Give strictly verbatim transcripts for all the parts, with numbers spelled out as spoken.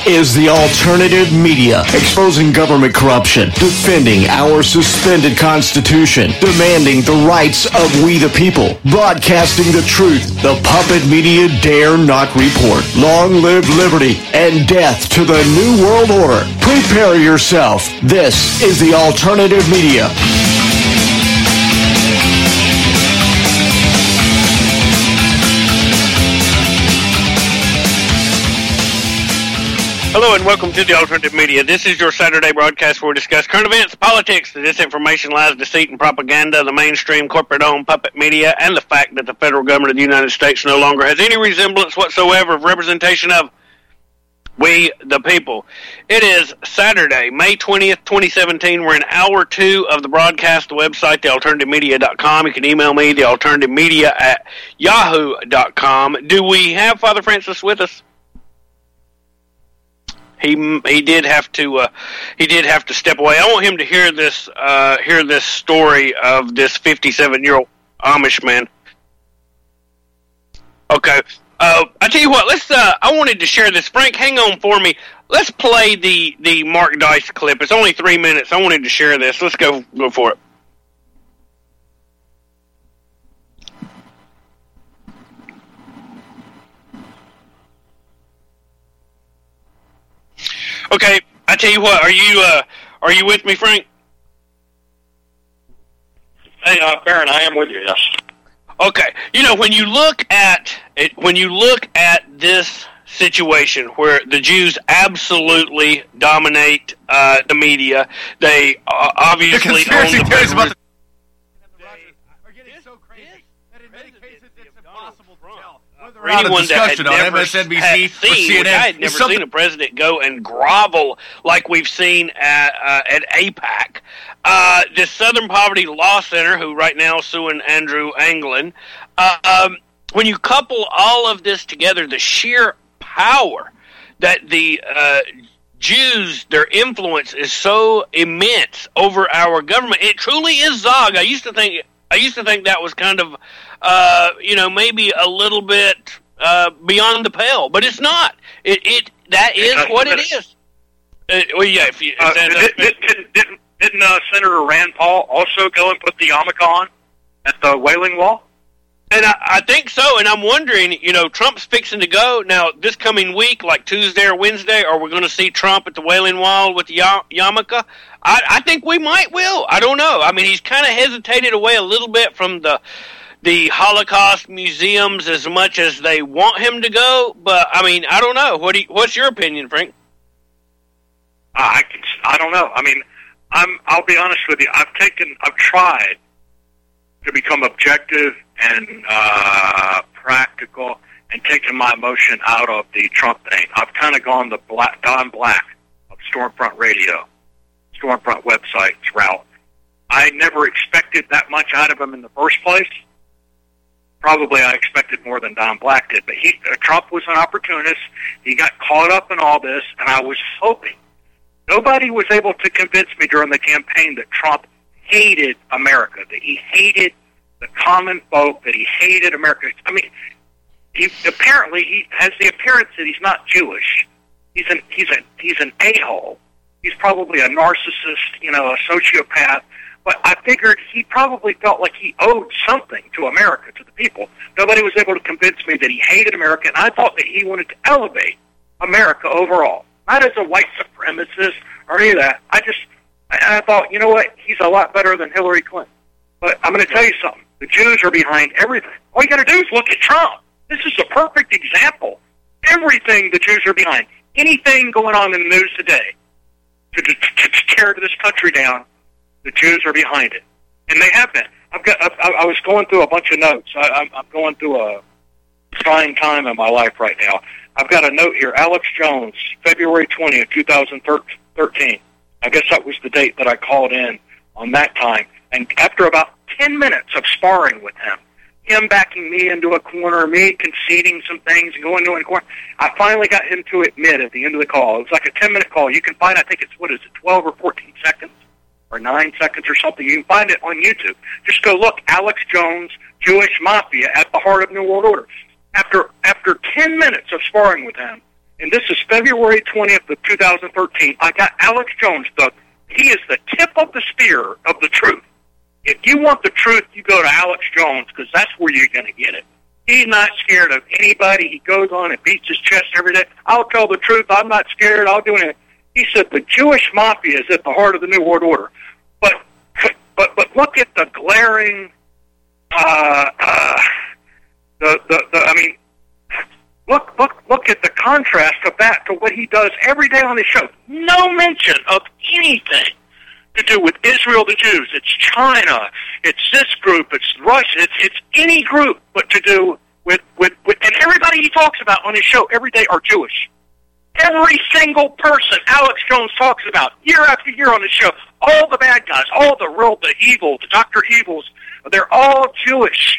is the Alternative Media, exposing government corruption, defending our suspended Constitution, demanding the rights of we the people, broadcasting the truth the puppet media dare not report. Long live liberty and death to the New World Order. Prepare yourself. This is the Alternative Media. Hello and welcome to the Alternative Media. This is your Saturday broadcast where we discuss current events, politics, the disinformation, lies, deceit, and propaganda, the mainstream corporate-owned puppet media, and the fact that the federal government of the United States no longer has any resemblance whatsoever of representation of we, the people. It is Saturday, May twentieth, twenty seventeen. We're in hour two of the broadcast, the website, the alternative media dot com. You can email me, the alternative media at yahoo dot com. Do we have Father Francis with us? He he did have to uh, he did have to step away. I want him to hear this uh, hear this story of this fifty-seven year old Amish man. Okay, uh, I tell you what. Let's. Uh, I wanted to share this. Frank, hang on for me. Let's play the the Mark Dice clip. It's only three minutes. I wanted to share this. Let's go go for it. Okay, I tell you what. Are you uh, are you with me, Frank? Hey, uh, Baron, I am with you. Yes. Okay. You know, when you look at it, when you look at this situation where the Jews absolutely dominate uh, the media, they uh, obviously the conspiracy own the theories about the are getting so crazy that in many cases it's impossible to tell. For anyone that had on never M S N B C had or seen, C N N, which I had never something- seen a president go and grovel like we've seen at, uh, at AIPAC. Uh, this Southern Poverty Law Center, who right now is suing Andrew Anglin, uh, um, when you couple all of this together, the sheer power that the uh, Jews, their influence is so immense over our government. It truly is Zog. I used to think, I used to think that was kind of, uh, you know, maybe a little bit uh, beyond the pale, but it's not. It, it that is uh, what it is. Uh, well, yeah. If you, Uh, that, did, did, did, didn't didn't uh, Senator Rand Paul also go and put the yarmulke on at the Wailing Wall? And I, I think so, and I'm wondering, you know, Trump's fixing to go. Now, this coming week, like Tuesday or Wednesday, are we going to see Trump at the Wailing Wall with the yarmulke? I, I think we might will. I don't know. I mean, he's kind of hesitated away a little bit from the the Holocaust museums as much as they want him to go, but, I mean, I don't know. What do you, what's your opinion, Frank? I can, I don't know. I mean, I'm. I'll be honest with you. I've taken. I've tried to become objective and uh, practical and taken my emotion out of the Trump thing. I've kind of gone the Black, Don Black of Stormfront Radio, Stormfront websites route. I never expected that much out of him in the first place. Probably I expected more than Don Black did, but he, uh, Trump was an opportunist. He got caught up in all this, and I was hoping. Nobody was able to convince me during the campaign that Trump hated America, that he hated the common folk, that he hated America. I mean, he, apparently he has the appearance that he's not Jewish. He's an he's a he's an a-hole. He's probably a narcissist, you know, a sociopath. But I figured he probably felt like he owed something to America, to the people. Nobody was able to convince me that he hated America, and I thought that he wanted to elevate America overall. Not as a white supremacist or any of that. I just, I, I thought, you know what? He's a lot better than Hillary Clinton. But I'm going to tell you something. The Jews are behind everything. All you got to do is look at Trump. This is a perfect example. Everything the Jews are behind. Anything going on in the news today to, to, to tear this country down, the Jews are behind it. And they have been. I've got. I, I was going through a bunch of notes. I, I'm, I'm going through a trying time in my life right now. I've got a note here. Alex Jones, February twentieth, twenty thirteen. I guess that was the date that I called in on that time. And after about ten minutes of sparring with him, him backing me into a corner, me conceding some things, going into a corner, I finally got him to admit at the end of the call. It was like a ten-minute call. You can find, I think it's, what is it, twelve or fourteen seconds or nine seconds or something. You can find it on YouTube. Just go look, Alex Jones, Jewish Mafia at the heart of New World Order. After after ten minutes of sparring with him, and this is February twentieth of two thousand thirteen. I got Alex Jones. The, he is the tip of the spear of the truth. If you want the truth, you go to Alex Jones, because that's where you're going to get it. He's not scared of anybody. He goes on and beats his chest every day. I'll tell the truth. I'm not scared. I'll do anything. He said the Jewish mafia is at the heart of the New World Order. But but but look at the glaring, uh, uh, the, the the. I mean, look look look at the contrast of that to what he does every day on his show. No mention of anything to do with Israel, the Jews. It's China. It's this group. It's Russia. It's it's any group, but to do with with, with and everybody he talks about on his show every day are Jewish. Every single person Alex Jones talks about year after year on his show, all the bad guys, all the real, the evil, the Doctor Evils, they're all Jewish.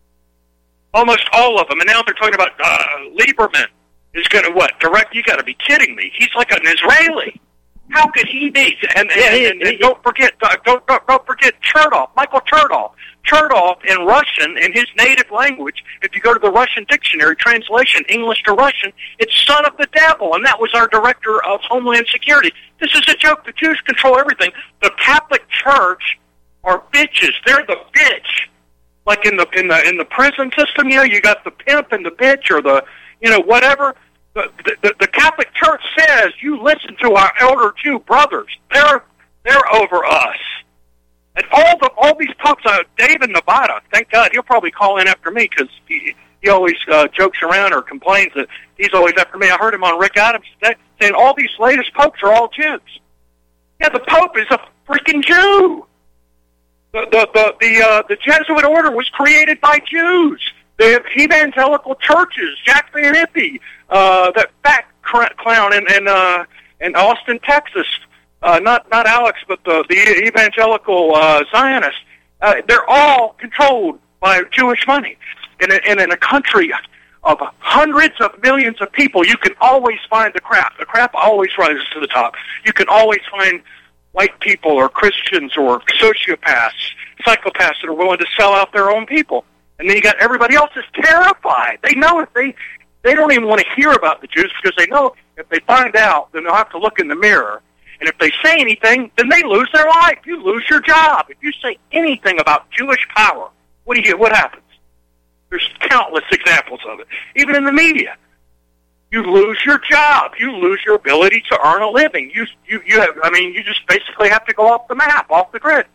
Almost all of them. And now they're talking about uh, Lieberman is going to what? Direct? You got to be kidding me. He's like an Israeli. How could he be? And, and, and, and, and don't forget, uh, don't, don't don't forget Chertoff, Michael Chertoff. Chertoff in Russian, in his native language, if you go to the Russian dictionary translation, English to Russian, it's son of the devil, and that was our director of Homeland Security. This is a joke. The Jews control everything. The Catholic Church are bitches. They're the bitch. Like in the in the in the prison system, you know, you got the pimp and the bitch, or the you know whatever. The, the, the Catholic Church says you listen to our elder Jew brothers. They're they're over us. And all the all these popes, uh, David Nevada, thank God, he'll probably call in after me, because he, he always uh, jokes around or complains that he's always after me. I heard him on Rick Adams today saying all these latest popes are all Jews. Yeah, the Pope is a freaking Jew. The the the the, uh, the Jesuit order was created by Jews. The evangelical churches, Jack Van Impe, uh, that fat clown in in, uh, in Austin, Texas. Uh, not not Alex, but the, the evangelical uh, Zionists. Uh, they're all controlled by Jewish money. And in, in, in a country of hundreds of millions of people, you can always find the crap. The crap always rises to the top. You can always find white people or Christians or sociopaths, psychopaths that are willing to sell out their own people. And then you got everybody else is terrified. They know if they they don't even want to hear about the Jews, because they know if they find out, then they'll have to look in the mirror. And if they say anything, then they lose their life. You lose your job. If you say anything about Jewish power, what do you? What happens? There's countless examples of it. Even in the media, you lose your job. You lose your ability to earn a living. You, you, you have. I mean, you just basically have to go off the map, off the grid.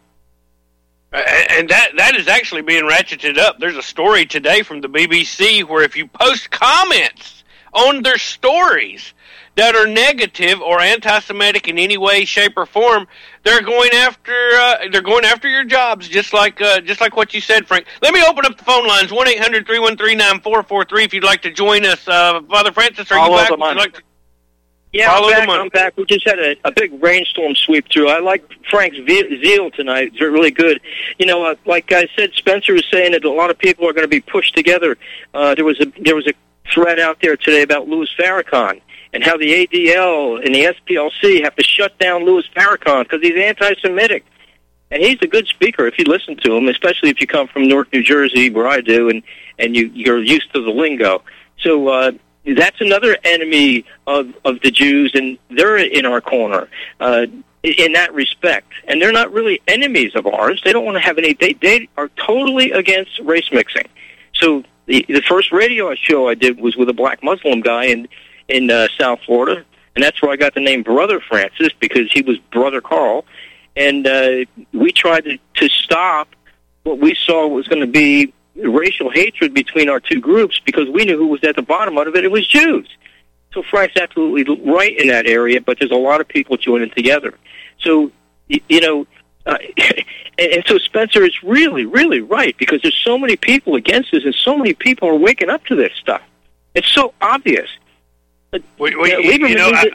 And that that is actually being ratcheted up. There's a story today from the B B C where if you post comments on their stories that are negative or anti-Semitic in any way, shape, or form, they're going after uh, they're going after your jobs, just like uh, just like what you said, Frank. Let me open up the phone lines, one eight hundred three one three nine four four three, if you'd like to join us. Uh, Father Francis, are you back? Would you like to Yeah, I'm back, I'm back. We just had a, a big rainstorm sweep through. I like Frank's zeal tonight. It's really good. You know, uh, like I said, Spencer was saying that a lot of people are going to be pushed together. Uh, there was a there was a thread out there today about Louis Farrakhan and how the A D L and the S P L C have to shut down Louis Farrakhan because he's anti-Semitic. And he's a good speaker if you listen to him, especially if you come from Newark, New Jersey, where I do, and, and you, you're used to the lingo. So, uh, that's another enemy of, of the Jews, and they're in our corner uh, in that respect. And they're not really enemies of ours. They don't want to have any. They, they are totally against race mixing. So the, the first radio show I did was with a black Muslim guy in in uh, South Florida, and that's where I got the name Brother Francis, because he was Brother Carl. And uh, we tried to, to stop what we saw was going to be racial hatred between our two groups, because we knew who was at the bottom of it. It was Jews. So Frank's absolutely right in that area, but there's a lot of people joining together. So, you know, uh, and, and so Spencer is really, really right, because there's so many people against this, and so many people are waking up to this stuff. It's so obvious. But, we, we, uh, you know, I,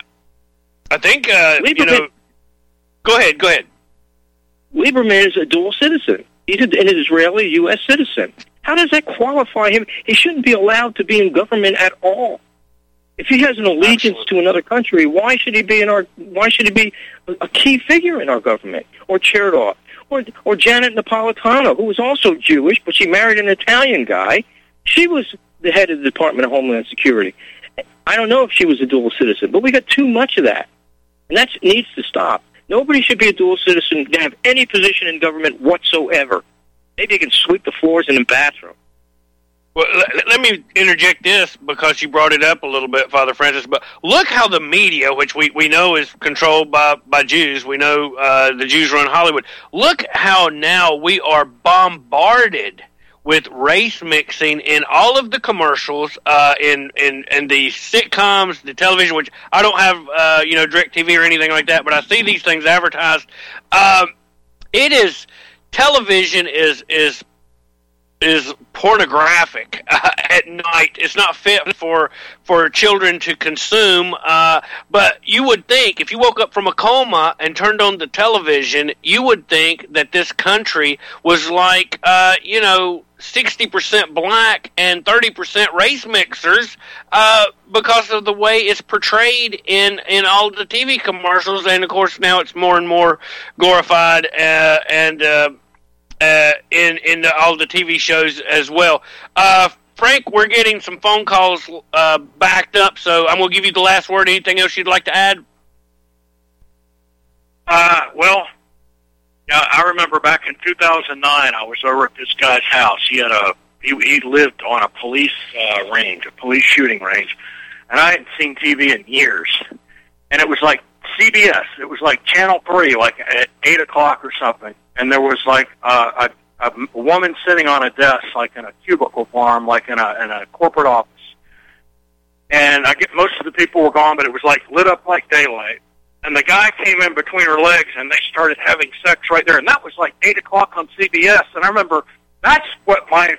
I think, uh, you know, go ahead, go ahead. Lieberman is a dual citizen. He's an Israeli U S citizen. How does that qualify him? He shouldn't be allowed to be in government at all. If he has an allegiance Absolutely. to another country, why should he be in our? Why should he be a key figure in our government? Or Chertoff, or or Janet Napolitano, who was also Jewish, but she married an Italian guy. She was the head of the Department of Homeland Security. I don't know if she was a dual citizen, but we got too much of that. And that needs to stop. Nobody should be a dual citizen to have any position in government whatsoever. Maybe you can sweep the floors in the bathroom. Well, let, let me interject this because you brought it up a little bit, Father Francis. But look how the media, which we, we know is controlled by, by Jews, we know uh, the Jews run Hollywood. Look how now we are bombarded with race mixing in all of the commercials, uh, in, in, in the sitcoms, the television, which I don't have, uh, you know, DirecTV or anything like that, but I see these things advertised. Um, it is, television is, is, is pornographic uh, at night. It's not fit for, for children to consume, uh, but you would think, if you woke up from a coma and turned on the television, you would think that this country was like, uh, you know, sixty percent black and thirty percent race mixers, uh, because of the way it's portrayed in, in all the T V commercials. And of course now it's more and more glorified, uh, and, uh, uh, in, in the, all the T V shows as well. Uh, Frank, we're getting some phone calls, uh, backed up, so I'm going to give you the last word. Anything else you'd like to add? Uh, well, yeah, I remember back in two thousand nine, I was over at this guy's house. He had a he, he lived on a police uh, range, a police shooting range, and I hadn't seen T V in years. And it was like C B S. It was like Channel Three, like at eight o'clock or something. And there was like uh, a, a woman sitting on a desk, like in a cubicle farm, like in a in a corporate office. And I get most of the people were gone, but it was like lit up like daylight. And the guy came in between her legs, and they started having sex right there. And that was like eight o'clock on C B S. And I remember that's what my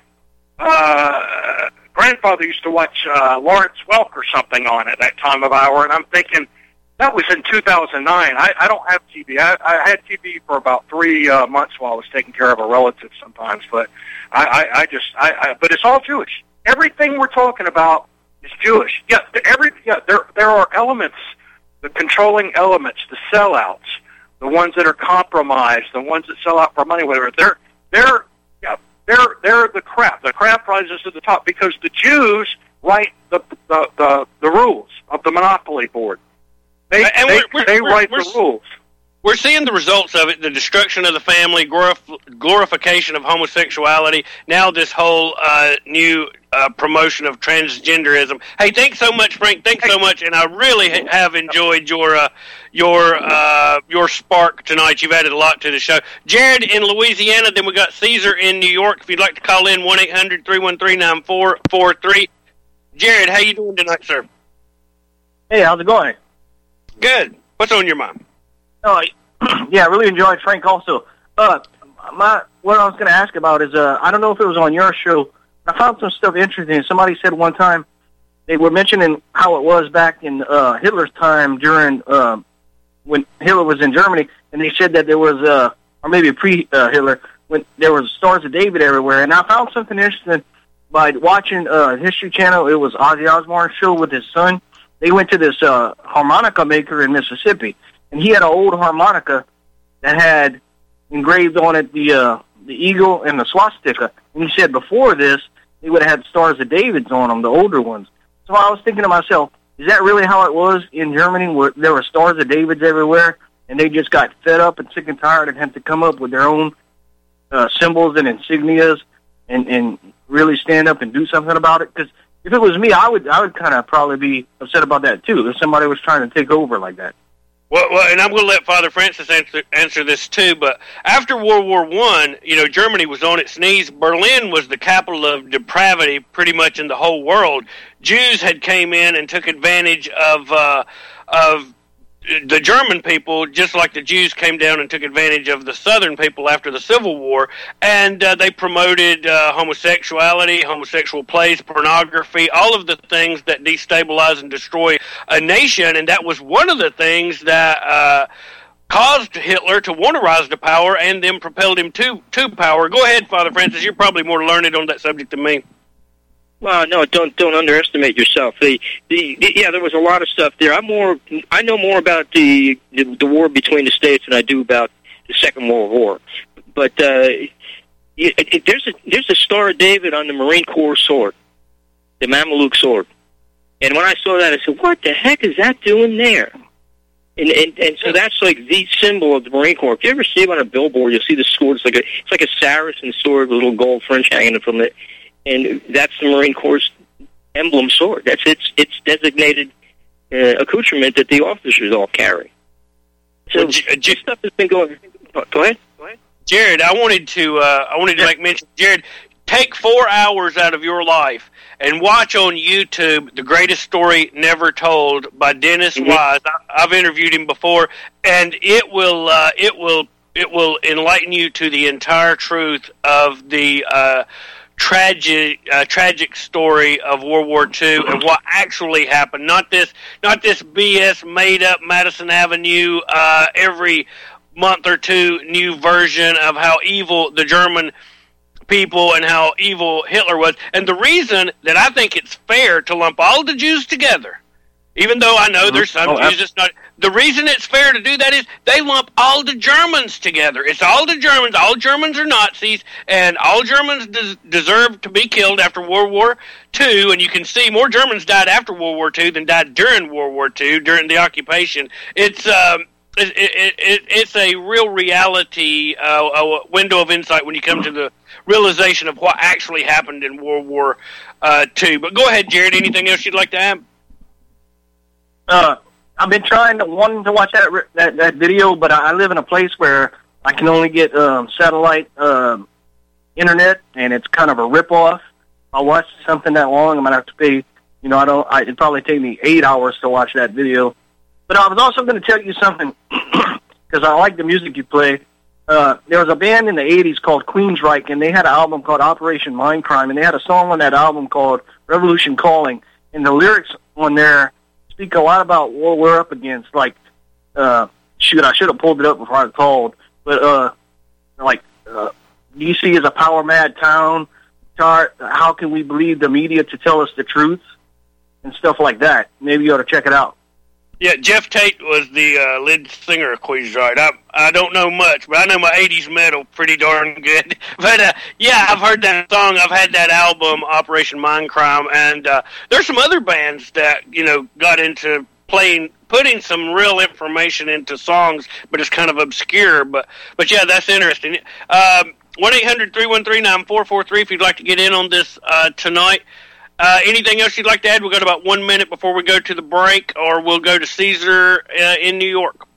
uh, grandfather used to watch uh, Lawrence Welk or something on at that time of hour. And I'm thinking, that was in two thousand nine. I, I don't have T V. I, I had T V for about three uh, months while I was taking care of a relative sometimes. But I, I, I just, I, I, but it's all Jewish. Everything we're talking about is Jewish. Yeah, every, yeah, there, there are elements. The controlling elements, the sellouts, the ones that are compromised, the ones that sell out for money, whatever. They're they're yeah, they're they're the crap. The crap rises to the top because the Jews write the the the, the rules of the monopoly board. They and they, we're, they we're, write we're, the rules. We're seeing the results of it: the destruction of the family, glorif- glorification of homosexuality. Now this whole uh, new uh, promotion of transgenderism. Hey, thanks so much, Frank. Thanks so much, and I really ha- have enjoyed your uh, your uh, your spark tonight. You've added a lot to the show. Jared in Louisiana. Then we got Caesar in New York. If you'd like to call in, one eight hundred three one three nine four four three. Jared, how you doing tonight, sir? Hey, how's it going? Good. What's on your mind? Oh, yeah, I really enjoyed Frank also. Uh, my what I was going to ask about is, uh, I don't know if it was on your show, but I found some stuff interesting. Somebody said one time they were mentioning how it was back in uh, Hitler's time during uh, when Hitler was in Germany, and they said that there was, uh, or maybe pre-Hitler, when there was Stars of David everywhere. And I found something interesting by watching uh, History Channel. It was Ozzy Osbourne's show with his son. They went to this uh, harmonica maker in Mississippi. And he had an old harmonica that had engraved on it the uh, the eagle and the swastika. And he said before this, they would have had Stars of Davids on them, the older ones. So I was thinking to myself, is that really how it was in Germany, where there were Stars of Davids everywhere, and they just got fed up and sick and tired and had to come up with their own uh, symbols and insignias and, and really stand up and do something about it? Because if it was me, I would I would kind of probably be upset about that too, if somebody was trying to take over like that. Well, well, and I'm going to let Father Francis answer, answer this too. But after World War One, you know, Germany was on its knees. Berlin was the capital of depravity, pretty much in the whole world. Jews had came in and took advantage of uh, of the German people, just like the Jews came down and took advantage of the Southern people after the Civil War, and uh, they promoted uh, homosexuality, homosexual plays, pornography, all of the things that destabilize and destroy a nation, and that was one of the things that uh, caused Hitler to want to rise to power and then propelled him to, to power. Go ahead, Father Francis. You're probably more learned on that subject than me. Well, no, don't don't underestimate yourself. The, the, the yeah, there was a lot of stuff there. I'm more, I know more about the, the the war between the states than I do about the Second World War. But uh, it, it, there's a there's a Star of David on the Marine Corps sword, the Mameluke sword. And when I saw that, I said, what the heck is that doing there? And, and and so that's like the symbol of the Marine Corps. If you ever see it on a billboard, you'll see the sword. It's like a it's like a Saracen sword with a little gold fringe hanging from it, and that's the Marine Corps' emblem sword. That's its its designated uh, accoutrement that the officers all carry. So well, J- J- stuff has been going. Go ahead. Go ahead, Jared. I wanted to uh, I wanted to make mention, Jared. Take four hours out of your life and watch on YouTube The Greatest Story Never Told by Dennis mm-hmm. Wise. I, I've interviewed him before, and it will uh, it will it will enlighten you to the entire truth of the uh, tragic uh, tragic story of World War Two and what actually happened. Not this not this B S made up Madison Avenue uh, every month or two new version of how evil the German people and how evil Hitler was. And the reason that I think it's fair to lump all the Jews together, even though I know there's some oh, Jews that's not, the reason it's fair to do that is they lump all the Germans together. It's all the Germans. All Germans are Nazis, and all Germans des- deserve to be killed after World War Two. And you can see more Germans died after World War Two than died during World War Two, during the occupation. It's um, it, it, it, it's a real reality, uh, a window of insight when you come to the realization of what actually happened in World War uh, Two. But go ahead, Jared. Anything else you'd like to add? Uh, I've been trying to wanting to watch that that, that video, but I live in a place where I can only get um, satellite um, internet, and it's kind of a ripoff. I'll watch something that long, I'm gonna have to pay. You know, I don't. I, it'd probably take me eight hours to watch that video. But I was also going to tell you something because I like the music you play. Uh, there was a band in the eighties called Queensryche, and they had an album called Operation Mindcrime, and they had a song on that album called Revolution Calling, and the lyrics on there speak a lot about what we're up against. Like, uh, shoot, I should have pulled it up before I called, but uh, like, uh, D C is a power-mad town. How can we believe the media to tell us the truth? And stuff like that. Maybe you ought to check it out. Yeah, Jeff Tate was the uh, lead singer of Queensryche. I I don't know much, but I know my eighties metal pretty darn good. But uh, yeah, I've heard that song. I've had that album, Operation Mindcrime, and uh, there's some other bands that you know got into playing, putting some real information into songs, but it's kind of obscure. But but yeah, that's interesting. Um, one eight hundred three one three nine four four three if you'd like to get in on this uh, tonight. Uh, anything else you'd like to add? We've got about one minute before we go to the break, or we'll go to Caesar uh, in New York.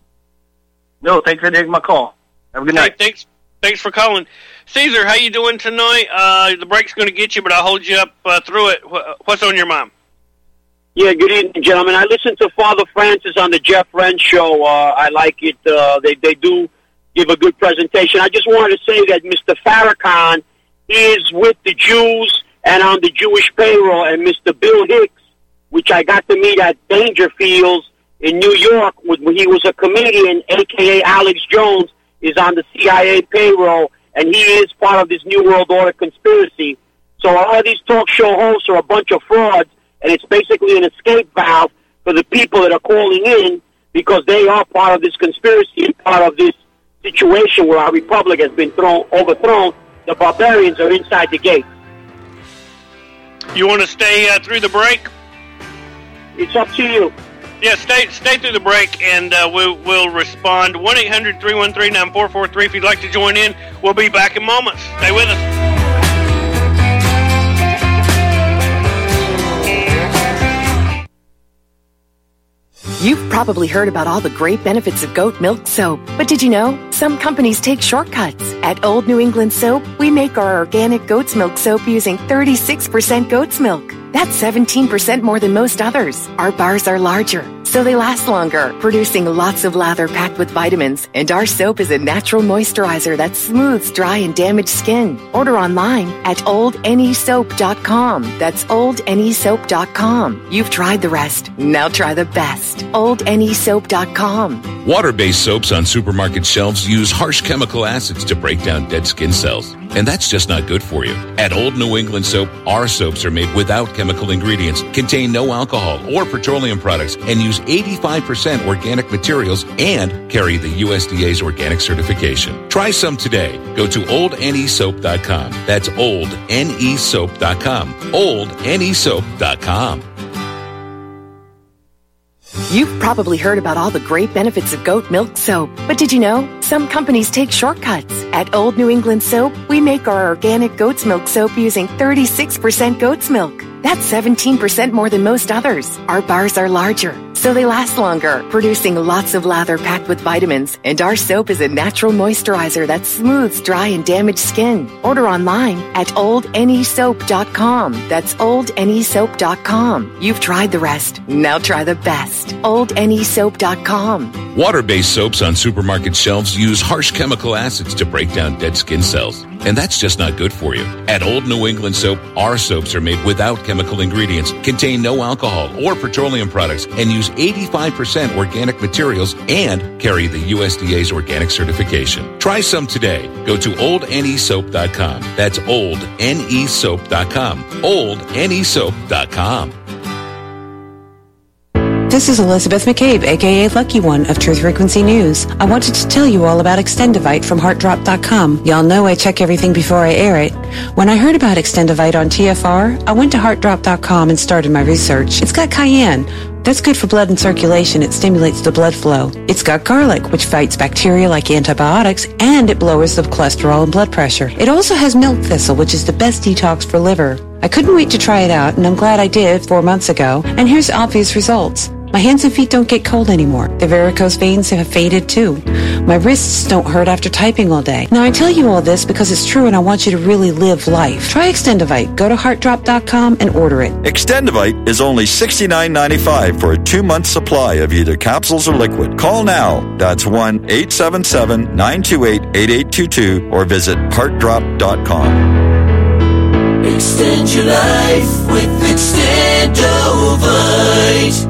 No, thanks for taking my call. Have a good night. Hey, thanks, thanks for calling. Caesar, how you doing tonight? Uh, the break's going to get you, but I'll hold you up uh, through it. What's on your mind? Yeah, good evening, gentlemen. I listened to Father Francis on the Jeff Wren show. Uh, I like it. Uh, they, they do give a good presentation. I just wanted to say that Mister Farrakhan is with the Jews and on the Jewish payroll, and Mister Bill Hicks, which I got to meet at Dangerfields in New York when he was a comedian, a k a. Alex Jones, is on the C I A payroll, and he is part of this New World Order conspiracy. So a lot of these talk show hosts are a bunch of frauds, and it's basically an escape valve for the people that are calling in because they are part of this conspiracy and part of this situation where our republic has been thrown, overthrown. The barbarians are inside the gate. You want to stay uh, through the break? It's up to you. Yeah, stay stay through the break, and uh, we'll, we'll respond. one eight hundred three one three nine four four three if you'd like to join in. We'll be back in moments. Stay with us. You've probably heard about all the great benefits of goat milk soap, but did you know some companies take shortcuts? At Old New England Soap, we make our organic goat's milk soap using thirty-six percent goat's milk. That's seventeen percent more than most others. Our bars are larger, so they last longer, producing lots of lather packed with vitamins. And our soap is a natural moisturizer that smooths dry and damaged skin. Order online at old n e soap dot com. That's old n e soap dot com. You've tried the rest. Now try the best. old n e soap dot com. Water-based soaps on supermarket shelves use harsh chemical acids to break down dead skin cells. And that's just not good for you. At Old New England Soap, our soaps are made without chemical ingredients, contain no alcohol or petroleum products, and use eighty-five percent organic materials and carry the U S D A's organic certification. Try some today. Go to old n e soap dot com. That's old n e soap dot com. old n e soap dot com. You've probably heard about all the great benefits of goat milk soap, but did you know some companies take shortcuts? At Old New England Soap, we make our organic goat's milk soap using thirty-six percent goat's milk. That's seventeen percent more than most others. Our bars are larger, so they last longer, producing lots of lather packed with vitamins. And our soap is a natural moisturizer that smooths dry and damaged skin. Order online at old n e soap dot com. That's old n e soap dot com. You've tried the rest. Now try the best. old n e soap dot com. Water-based soaps on supermarket shelves use harsh chemical acids to break down dead skin cells. And that's just not good for you. At Old New England Soap, our soaps are made without chemical ingredients, contain no alcohol or petroleum products, and use eighty-five percent organic materials and carry the U S D A's organic certification. Try some today. Go to old n e soap dot com. That's old n e soap dot com. old n e soap dot com. This is Elizabeth McCabe, a k a. Lucky One of Truth Frequency News. I wanted to tell you all about Extendivite from heart drop dot com. Y'all know I check everything before I air it. When I heard about Extendivite on T F R, I went to heart drop dot com and started my research. It's got cayenne. That's good for blood and circulation. It stimulates the blood flow. It's got garlic, which fights bacteria like antibiotics, and it lowers the cholesterol and blood pressure. It also has milk thistle, which is the best detox for liver. I couldn't wait to try it out, and I'm glad I did four months ago. And here's obvious results. My hands and feet don't get cold anymore. The varicose veins have faded too. My wrists don't hurt after typing all day. Now I tell you all this because it's true and I want you to really live life. Try Extendivite. Go to heart drop dot com and order it. Extendivite is only sixty-nine ninety-five for a two-month supply of either capsules or liquid. Call now. That's one eight seven seven, nine two eight, eight eight two two or visit heart drop dot com. Extend your life with Extendivite.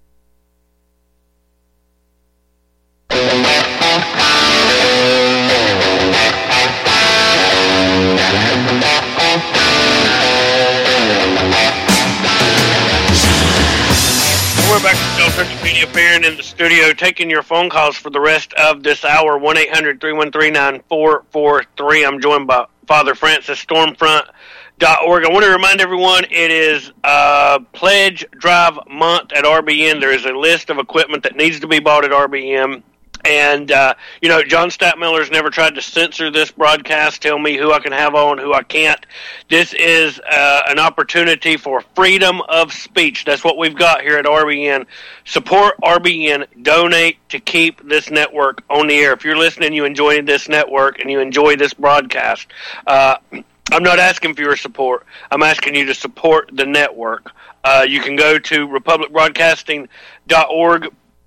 We're back to Del Church Media appearing in the studio, taking your phone calls for the rest of this hour. one eight hundred, three one three, nine four four three. I'm joined by Father Francis, stormfront dot org. I want to remind everyone it is uh, Pledge Drive Month at R B N. There is a list of equipment that needs to be bought at R B N. And, uh, you know, John Stadtmiller's never tried to censor this broadcast, tell me who I can have on, who I can't. This is uh, an opportunity for freedom of speech. That's what we've got here at R B N. Support R B N. Donate to keep this network on the air. If you're listening, you enjoy this network, and you enjoy this broadcast, uh, I'm not asking for your support. I'm asking you to support the network. Uh, you can go to republic broadcasting dot org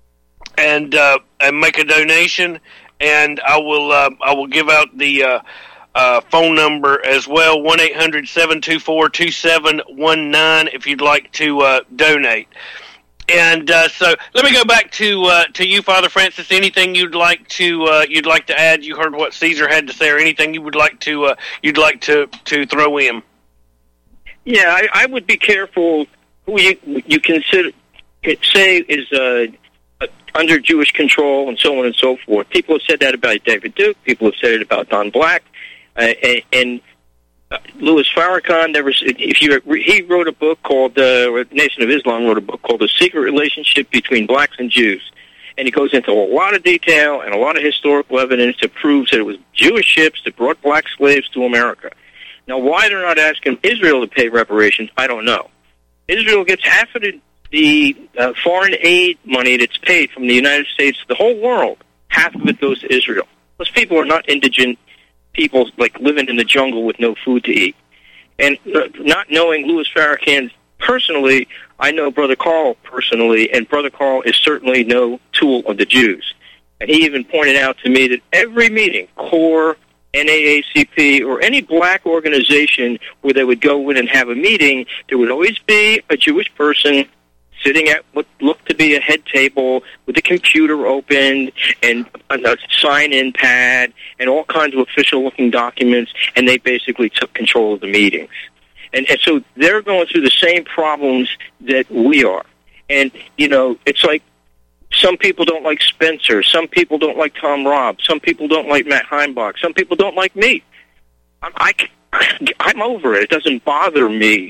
and uh, and make a donation, and I will uh, I will give out the uh, uh, phone number as well, one eight hundred, seven two four, two seven one nine, if you'd like to uh, donate. And uh, so let me go back to uh, to you, Father Francis. Anything you'd like to uh, you'd like to add? You heard what Caesar had to say, or anything you would like to uh, you'd like to, to throw in? Yeah, I, I would be careful who you you consider say is uh, under Jewish control and so on and so forth. People have said that about David Duke. People have said it about Don Black, uh, and, and uh, Louis Farrakhan. There was, if you he wrote a book called uh, or Nation of Islam wrote a book called The Secret Relationship Between Blacks and Jews, and he goes into a lot of detail and a lot of historical evidence that proves that it was Jewish ships that brought black slaves to America. Now, why they're not asking Israel to pay reparations, I don't know. Israel gets half of the The uh, foreign aid money that's paid from the United States to the whole world, half of it goes to Israel. Those people are not indigent people, like living in the jungle with no food to eat. And uh, not knowing Louis Farrakhan personally, I know Brother Carl personally, and Brother Carl is certainly no tool of the Jews. And he even pointed out to me that every meeting, CORE, N double A C P, or any black organization where they would go in and have a meeting, there would always be a Jewish person sitting at what looked to be a head table with the computer open and a sign-in pad and all kinds of official-looking documents, and they basically took control of the meetings. And, and so they're going through the same problems that we are. And, you know, it's like some people don't like Spencer. Some people don't like Tom Robb. Some people don't like Matt Heimbach. Some people don't like me. I'm, I, I'm over it. It doesn't bother me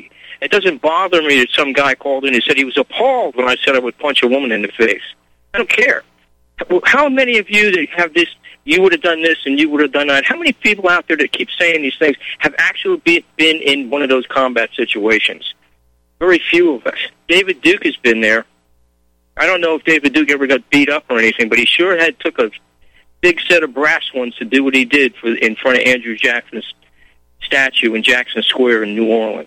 It doesn't bother me that some guy called in and said he was appalled when I said I would punch a woman in the face. I don't care. How many of you that have this, you would have done this and you would have done that, how many people out there that keep saying these things have actually be, been in one of those combat situations? Very few of us. David Duke has been there. I don't know if David Duke ever got beat up or anything, but he sure had took a big set of brass ones to do what he did for in front of Andrew Jackson's statue in Jackson Square in New Orleans.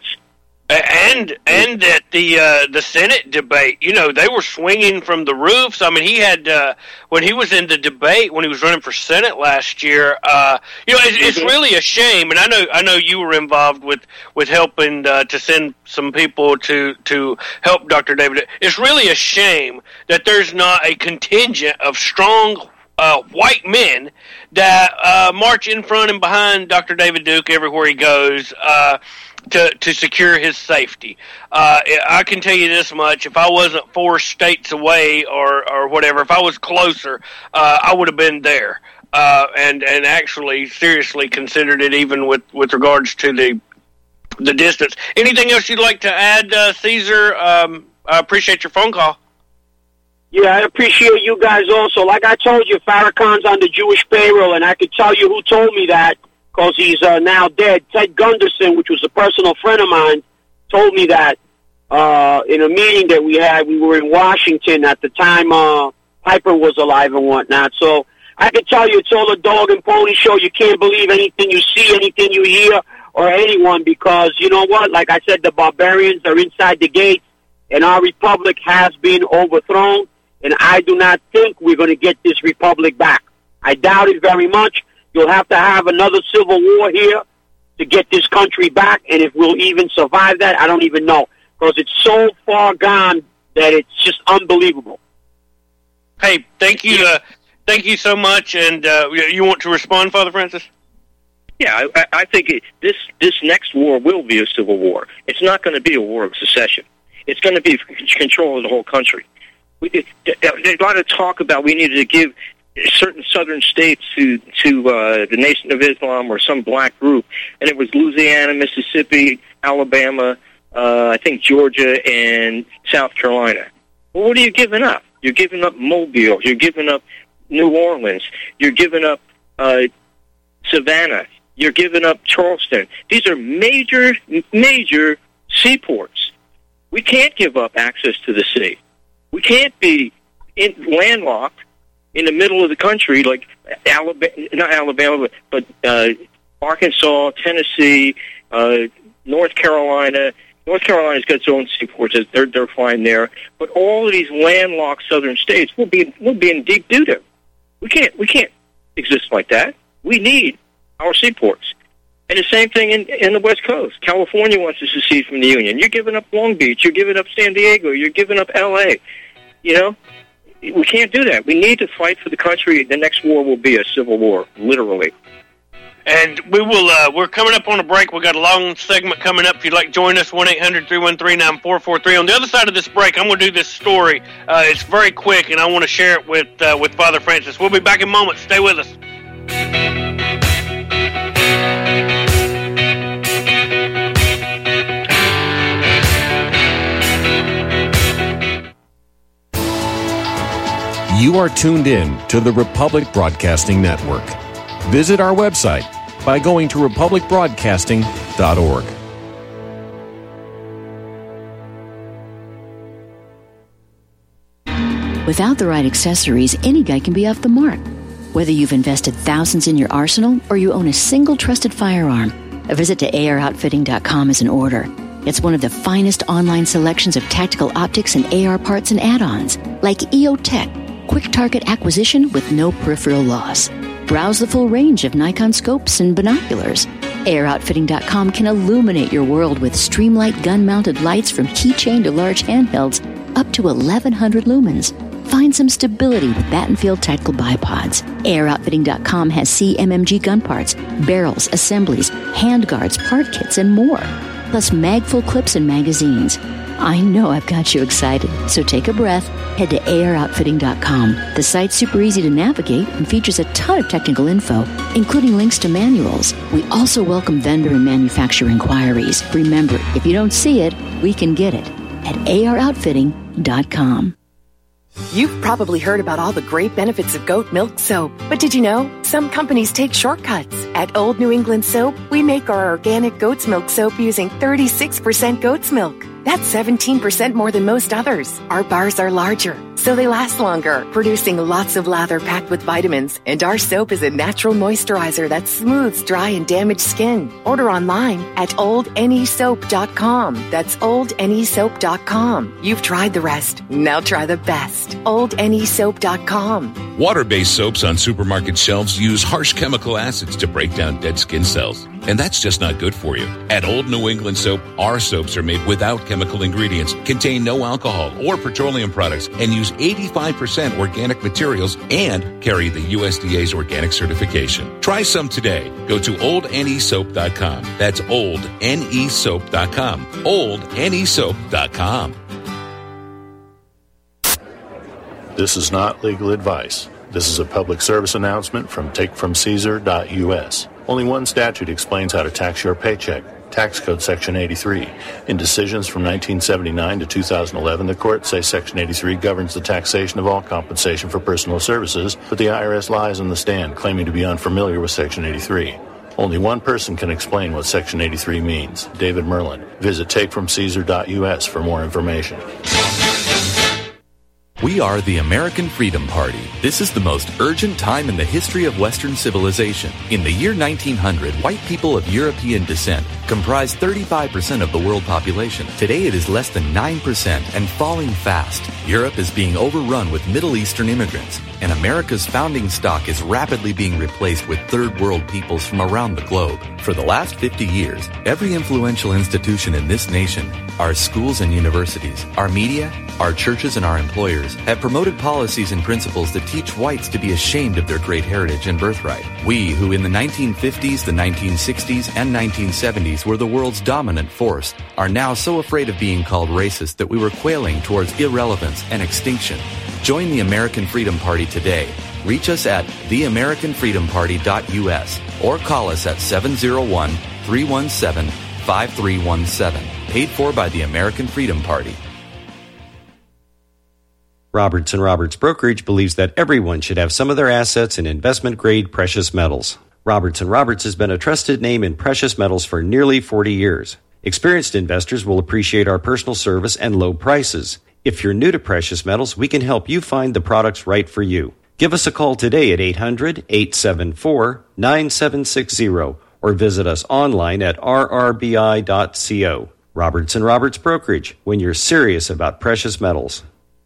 And and at the uh, the Senate debate, you know, they were swinging from the roofs. I mean, he had uh, when he was in the debate when he was running for Senate last year. Uh, you know, it's, it's really a shame. And I know I know you were involved with with helping uh, to send some people to to help Doctor David. It's really a shame that there's not a contingent of strong uh, white men that uh, march in front and behind Doctor David Duke everywhere he goes. Uh, To, to secure his safety. Uh, I can tell you this much, if I wasn't four states away or, or whatever, if I was closer, uh, I would have been there. Uh, and, and actually seriously considered it even with, with regards to the, the distance. Anything else you'd like to add, uh, Caesar? Um, I appreciate your phone call. Yeah, I appreciate you guys also. Like I told you, Farrakhan's on the Jewish payroll, and I can tell you who told me that. Because he's uh, now dead. Ted Gunderson, which was a personal friend of mine, told me that uh, in a meeting that we had. We were in Washington at the time uh, Piper was alive and whatnot. So I can tell you it's all a dog and pony show. You can't believe anything you see, anything you hear, or anyone, because you know what? Like I said, the barbarians are inside the gates, and our republic has been overthrown, and I do not think we're going to get this republic back. I doubt it very much. You'll have to have another civil war here to get this country back, and if we'll even survive that, I don't even know, because it's so far gone that it's just unbelievable. Hey, thank you, uh, thank you so much, and uh, you want to respond, Father Francis? Yeah, I, I think it, this this next war will be a civil war. It's not going to be a war of secession. It's going to be control of the whole country. We, it, there's a lot of talk about we needed to give certain southern states to to uh, the Nation of Islam or some black group, and it was Louisiana, Mississippi, Alabama, uh, I think Georgia, and South Carolina. Well, what are you giving up? You're giving up Mobile. You're giving up New Orleans. You're giving up uh, Savannah. You're giving up Charleston. These are major, major seaports. We can't give up access to the sea. We can't be in, landlocked in the middle of the country, like Alabama, not Alabama, but, but uh, Arkansas, Tennessee, uh, North Carolina. North Carolina's got its own seaports; they're they're fine there. But all of these landlocked southern states will be will be in deep doo-doo. We can't we can't exist like that. We need our seaports, and the same thing in in the West Coast. California wants to secede from the Union. You're giving up Long Beach. You're giving up San Diego. You're giving up L A. You know. We can't do that. We need to fight for the country. The next war will be a civil war, literally. And we will, uh, we're coming up on a break. We've got a long segment coming up. If you'd like to join us, one eight hundred three one three nine four four three. On the other side of this break, I'm going to do this story. Uh, it's very quick, and I want to share it with, uh, with Father Francis. We'll be back in a moment. Stay with us. You are tuned in to the Republic Broadcasting Network. Visit our website by going to republic broadcasting dot org. Without the right accessories, any guy can be off the mark. Whether you've invested thousands in your arsenal or you own a single trusted firearm, a visit to A R outfitting dot com is in order. It's one of the finest online selections of tactical optics and A R parts and add-ons, like E O Tech, quick target acquisition with no peripheral loss. Browse the full range of Nikon scopes and binoculars. A R outfitting dot com can illuminate your world with Streamlight gun-mounted lights from keychain to large handhelds up to eleven hundred lumens. Find some stability with Battenfield Tactical Bipods. A R outfitting dot com has C M M G gun parts, barrels, assemblies, handguards, part kits, and more. Plus mag-full clips and magazines. I know I've got you excited, so take a breath. Head to A R outfitting dot com. The site's super easy to navigate and features a ton of technical info, including links to manuals. We also welcome vendor and manufacturer inquiries. Remember, if you don't see it, we can get it at A R outfitting dot com. You've probably heard about all the great benefits of goat milk soap, but did you know some companies take shortcuts? At Old New England Soap, we make our organic goat's milk soap using thirty-six percent goat's milk. That's seventeen percent more than most others. Our bars are larger, so they last longer, producing lots of lather packed with vitamins. And our soap is a natural moisturizer that smooths dry and damaged skin. Order online at old n e soap dot com. That's old n e soap dot com. You've tried the rest. Now try the best. old n e soap dot com. Water-based soaps on supermarket shelves use harsh chemical acids to break down dead skin cells. And that's just not good for you. At Old New England Soap, our soaps are made without chemical ingredients, contain no alcohol or petroleum products, and use eighty-five percent organic materials and carry the U S D A's organic certification. Try some today. Go to old n e soap dot com. That's old n e soap dot com. old n e soap dot com. This is not legal advice. This is a public service announcement from take from caesar dot u s. Only one statute explains how to tax your paycheck. Tax Code Section eighty-three. In decisions from nineteen seventy-nine to two thousand eleven, the courts say Section eighty-three governs the taxation of all compensation for personal services, but the I R S lies on the stand, claiming to be unfamiliar with Section eighty-three. Only one person can explain what Section eighty-three means, David Merlin. Visit take from caesar dot u s for more information. We are the American Freedom Party. This is the most urgent time in the history of Western civilization. In the year nineteen hundred, white people of European descent comprised thirty-five percent of the world population. Today it is less than nine percent and falling fast. Europe is being overrun with Middle Eastern immigrants, and America's founding stock is rapidly being replaced with third world peoples from around the globe. For the last fifty years, every influential institution in this nation, our schools and universities, our media, our churches and our employers have promoted policies and principles that teach whites to be ashamed of their great heritage and birthright. We, who in the nineteen fifties, the nineteen sixties, and nineteen seventies were the world's dominant force, are now so afraid of being called racist that we were quailing towards irrelevance and extinction. Join the American Freedom Party today. Reach us at the american freedom party dot u s or call us at seven oh one, three one seven, five three one seven. Paid for by the American Freedom Party. Roberts and Roberts Brokerage believes that everyone should have some of their assets in investment-grade precious metals. Roberts and Roberts has been a trusted name in precious metals for nearly forty years. Experienced investors will appreciate our personal service and low prices. If you're new to precious metals, we can help you find the products right for you. Give us a call today at eight hundred, eight seven four, nine seven six zero or visit us online at r r b i dot co. Roberts and Roberts Brokerage, when you're serious about precious metals.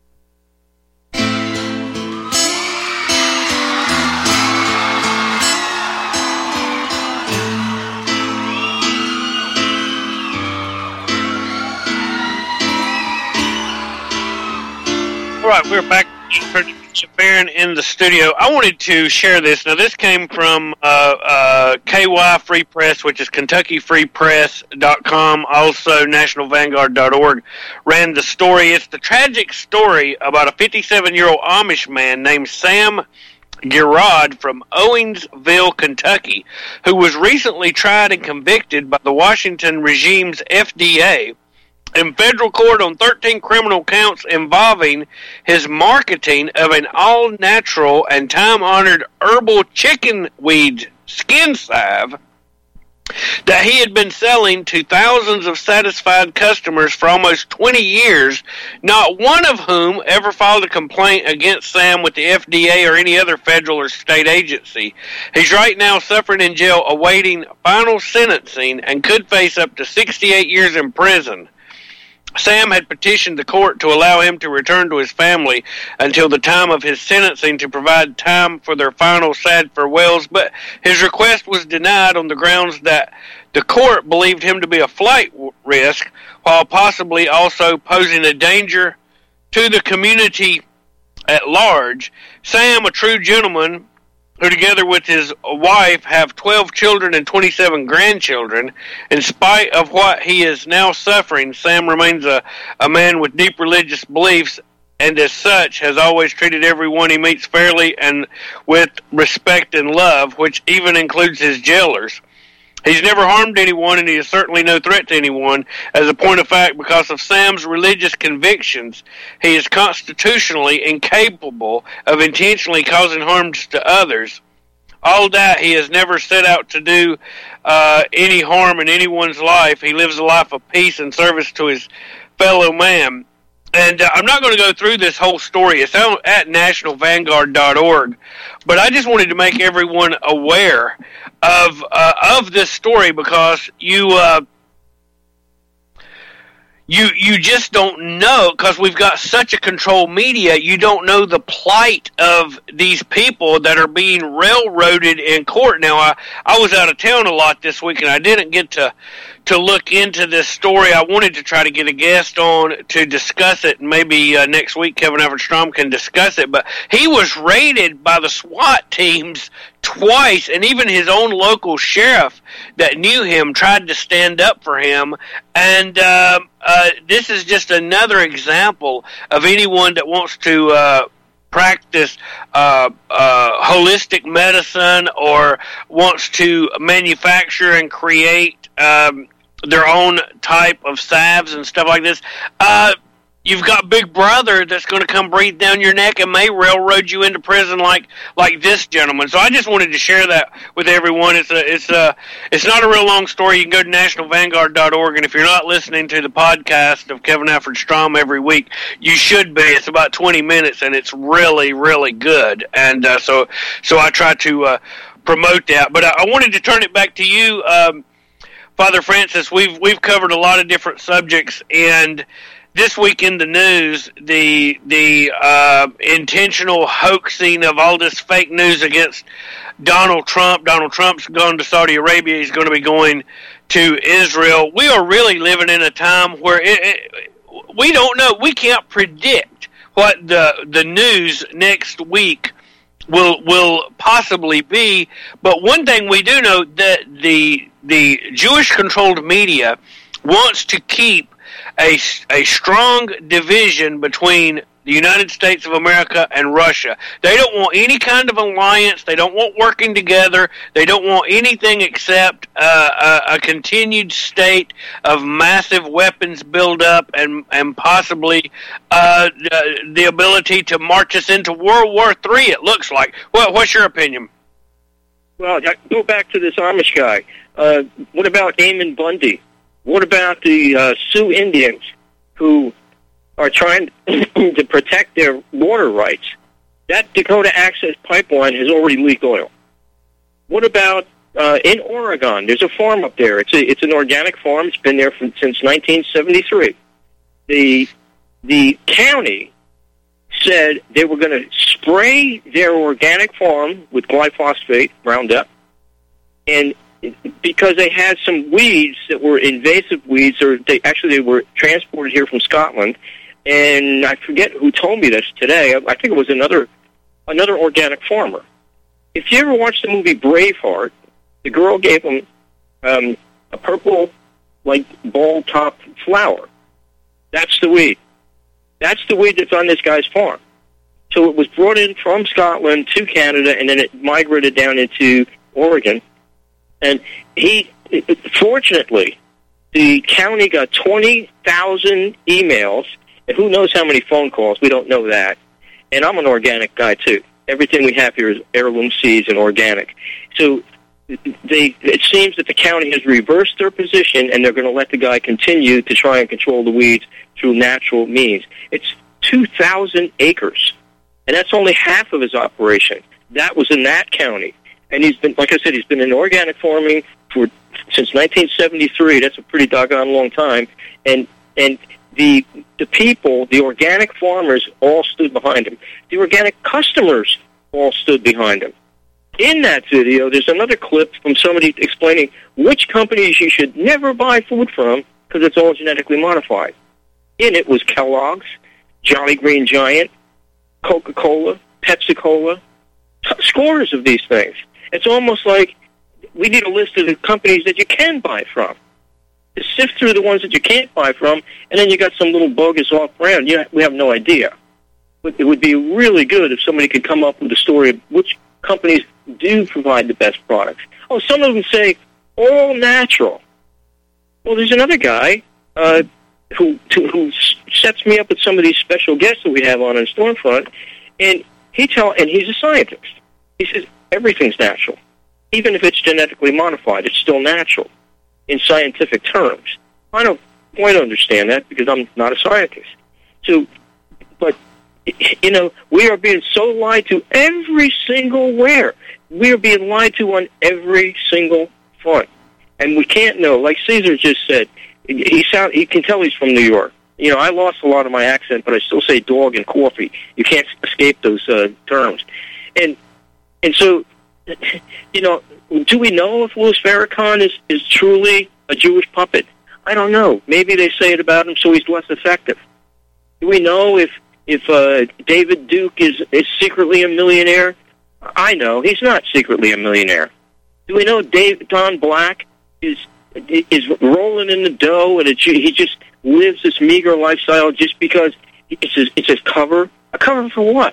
All right, we're back for Baron in the studio. I wanted to share this. Now, this came from uh, uh, K Y Free Press, which is kentucky free press dot com. Also, national vanguard dot org ran the story. It's the tragic story about a fifty-seven-year-old Amish man named Sam Girod from Owensville, Kentucky, who was recently tried and convicted by the Washington regime's F D A in federal court on thirteen criminal counts involving his marketing of an all-natural and time-honored herbal chicken weed skin salve that he had been selling to thousands of satisfied customers for almost twenty years, not one of whom ever filed a complaint against Sam with the F D A or any other federal or state agency. He's right now suffering in jail awaiting final sentencing and could face up to sixty-eight years in prison. Sam had petitioned the court to allow him to return to his family until the time of his sentencing to provide time for their final sad farewells, but his request was denied on the grounds that the court believed him to be a flight risk, while possibly also posing a danger to the community at large. Sam, a true gentleman, who together with his wife have twelve children and twenty-seven grandchildren. In spite of what he is now suffering, Sam remains a, a man with deep religious beliefs, and as such has always treated everyone he meets fairly and with respect and love, which even includes his jailers. He's never harmed anyone, and he is certainly no threat to anyone. As a point of fact, because of Sam's religious convictions, he is constitutionally incapable of intentionally causing harm to others. All that, he has never set out to do uh, any harm in anyone's life. He lives a life of peace and service to his fellow man. And uh, I'm not going to go through this whole story. It's on, at national vanguard dot org. But I just wanted to make everyone aware of uh, of this story, because you uh, you you just don't know, because we've got such a controlled media. You don't know the plight of these people that are being railroaded in court. Now, I, I was out of town a lot this week, and I didn't get to to look into this story. I wanted to try to get a guest on to discuss it, and maybe uh, next week Kevin Alfred Strom can discuss it. But he was raided by the SWAT teams twice, and even his own local sheriff that knew him tried to stand up for him. And uh, uh, this is just another example of anyone that wants to uh, practice uh, uh, holistic medicine or wants to manufacture and create um, their own type of salves and stuff like this. Uh, you've got Big Brother that's going to come breathe down your neck and may railroad you into prison like like this gentleman. So I just wanted to share that with everyone. It's a it's a it's not a real long story. You can go to national vanguard dot org, and if you're not listening to the podcast of Kevin Alfred Strom every week, you should be. It's about twenty minutes, and it's really really good. And uh, so so I try to uh, promote that. But I, I wanted to turn it back to you, um, Father Francis. We've we've covered a lot of different subjects, and this week in the news, the the uh, intentional hoaxing of all this fake news against Donald Trump. Donald Trump's gone to Saudi Arabia. He's going to be going to Israel. We are really living in a time where it, it, we don't know. We can't predict what the the news next week will will possibly be. But one thing we do know, that the the Jewish-controlled media wants to keep A, a strong division between the United States of America and Russia. They don't want any kind of alliance. They don't want working together. They don't want anything except uh, a, a continued state of massive weapons buildup and and possibly uh, the, the ability to march us into World War Three, it looks like. Well, what's your opinion? Well, go back to this Amish guy. Uh, what about Eamon Bundy? What about the uh, Sioux Indians who are trying to protect their water rights? That Dakota Access Pipeline has already leaked oil. What about uh, in Oregon? There's a farm up there. It's a, it's an organic farm. It's been there from, since nineteen seventy-three. The the county said they were going to spray their organic farm with glyphosate, Roundup, and because they had some weeds that were invasive weeds, or they actually they were transported here from Scotland, and I forget who told me this today. I think it was another another organic farmer. If you ever watched the movie Braveheart, the girl gave him um, a purple, like ball top flower. That's the weed. That's the weed that's on this guy's farm. So it was brought in from Scotland to Canada, and then it migrated down into Oregon. And he, fortunately, the county got twenty thousand emails, and who knows how many phone calls. We don't know that. And I'm an organic guy, too. Everything we have here is heirloom seeds and organic. So they, it seems that the county has reversed their position, and they're going to let the guy continue to try and control the weeds through natural means. It's two thousand acres, and that's only half of his operation. That was in that county. And he's been, like I said, he's been in organic farming for since nineteen seventy-three. That's a pretty doggone long time. And and the the people, the organic farmers, all stood behind him. The organic customers all stood behind him. In that video, there's another clip from somebody explaining which companies you should never buy food from because it's all genetically modified. In it was Kellogg's, Jolly Green Giant, Coca-Cola, Pepsi-Cola, scores of these things. It's almost like we need a list of the companies that you can buy from. To sift through the ones that you can't buy from, and then you got some little bogus off-brand. You, we have no idea. But it would be really good if somebody could come up with a story of which companies do provide the best products. Oh, some of them say all natural. Well, there's another guy uh, who who sets me up with some of these special guests that we have on in Stormfront, and he tell and he's a scientist. He says everything's natural, even if it's genetically modified. It's still natural in scientific terms. I don't quite understand that because I'm not a scientist. So, but you know, we are being so lied to every single where. We are being lied to on every single front. And we can't know, like Caesar just said, he sound, he can tell he's from New York. You know, I lost a lot of my accent, but I still say dog and coffee. You can't escape those uh, terms. And and so, you know, do we know if Louis Farrakhan is, is truly a Jewish puppet? I don't know. Maybe they say it about him so he's less effective. Do we know if if uh, David Duke is, is secretly a millionaire? I know. He's not secretly a millionaire. Do we know Dave, Don Black is is rolling in the dough and it, he just lives this meager lifestyle just because it's his, it's his cover? A cover for what?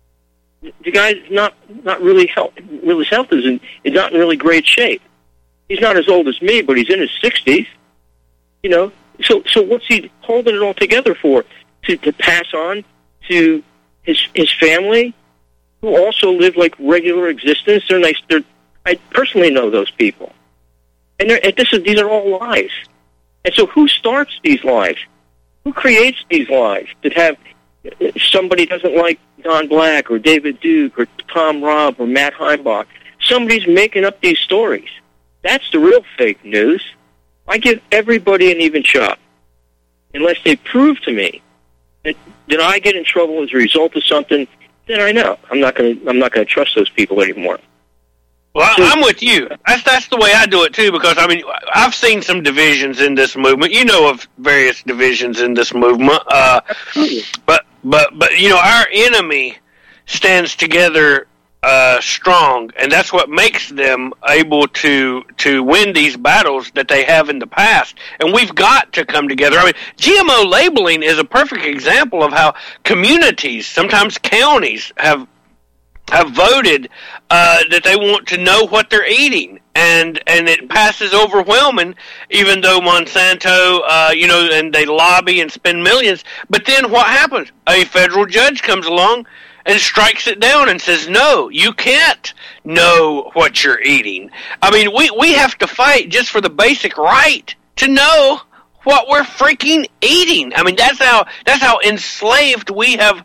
The guy's not not really health, really his health is in, is not in really great shape. He's not as old as me, but he's in his sixties. You know, so so what's he holding it all together for? To to pass on to his his family, who also live like regular existence. They're nice. They're I personally know those people, and, and this is these are all lies. And so, who starts these lies? Who creates these lies that have somebody doesn't like Don Black or David Duke or Tom Robb or Matt Heimbach? Somebody's making up these stories. That's the real fake news. I give everybody an even shot, unless they prove to me that, that I get in trouble as a result of something. Then I know I'm not going to I'm not going to trust those people anymore. Well, I'm with you. That's that's the way I do it too. Because I mean, I've seen some divisions in this movement. You know of various divisions in this movement. Uh, but but but you know, our enemy stands together uh, strong, and that's what makes them able to to win these battles that they have in the past. And we've got to come together. I mean, G M O labeling is a perfect example of how communities, sometimes counties, have. have voted uh, that they want to know what they're eating, and and it passes overwhelming, even though Monsanto, uh, you know, and they lobby and spend millions. But then what happens? A federal judge comes along and strikes it down and says, no, you can't know what you're eating. I mean, we, we have to fight just for the basic right to know what we're freaking eating. I mean, that's how that's how enslaved we have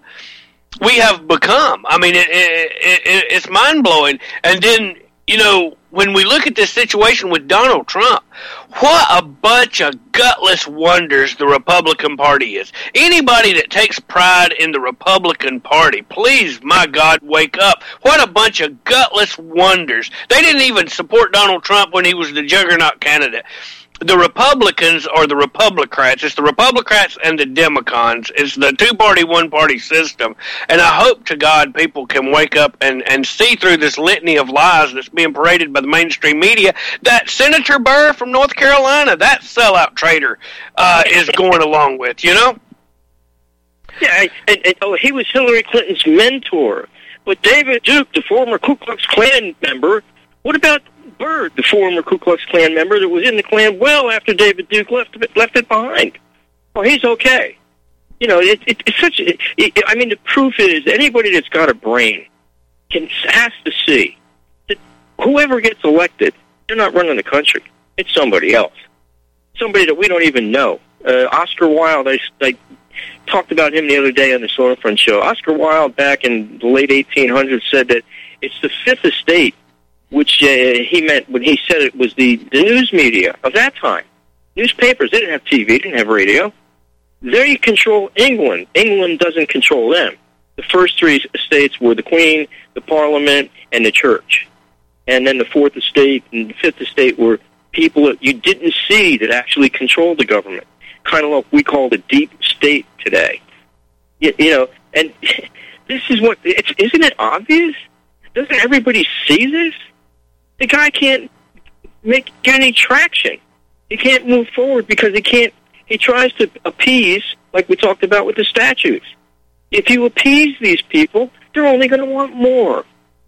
we have become. I mean, it, it, it, it's mind-blowing. And then, you know, when we look at this situation with Donald Trump, what a bunch of gutless wonders the Republican Party is. Anybody that takes pride in the Republican Party, please, my God, wake up. What a bunch of gutless wonders. They didn't even support Donald Trump when he was the juggernaut candidate. The Republicans are the Republicrats. It's the Republicrats and the Democrats. It's the two-party, one-party system. And I hope to God people can wake up and, and see through this litany of lies that's being paraded by the mainstream media that Senator Burr from North Carolina, that sellout traitor, uh, is going along with, you know? Yeah, and, and, oh, he was Hillary Clinton's mentor. But David Duke, the former Ku Klux Klan member, what about Byrd, the former Ku Klux Klan member that was in the Klan well after David Duke left it, left it behind? Well, he's okay. You know, it, it, it's such. It, it, I mean, the proof is anybody that's got a brain can has to see that whoever gets elected, they're not running the country. It's somebody else, somebody that we don't even know. Uh, Oscar Wilde, I, I talked about him the other day on the Stormfront show. Oscar Wilde, back in the late eighteen hundreds, said that it's the fifth estate, which uh, he meant when he said it was the, the news media of that time. Newspapers, they didn't have T V, they didn't have radio. They control England. England doesn't control them. The first three estates were the Queen, the Parliament, and the Church. And then the fourth estate and the fifth estate were people that you didn't see that actually controlled the government. Kind of like we call the deep state today. You, you know, and this is what, it's, isn't it obvious? doesn't everybody see this? The guy can't make get any traction. He can't move forward because he can't. He tries to appease, like we talked about with the statutes. If you appease these people, they're only going to want more.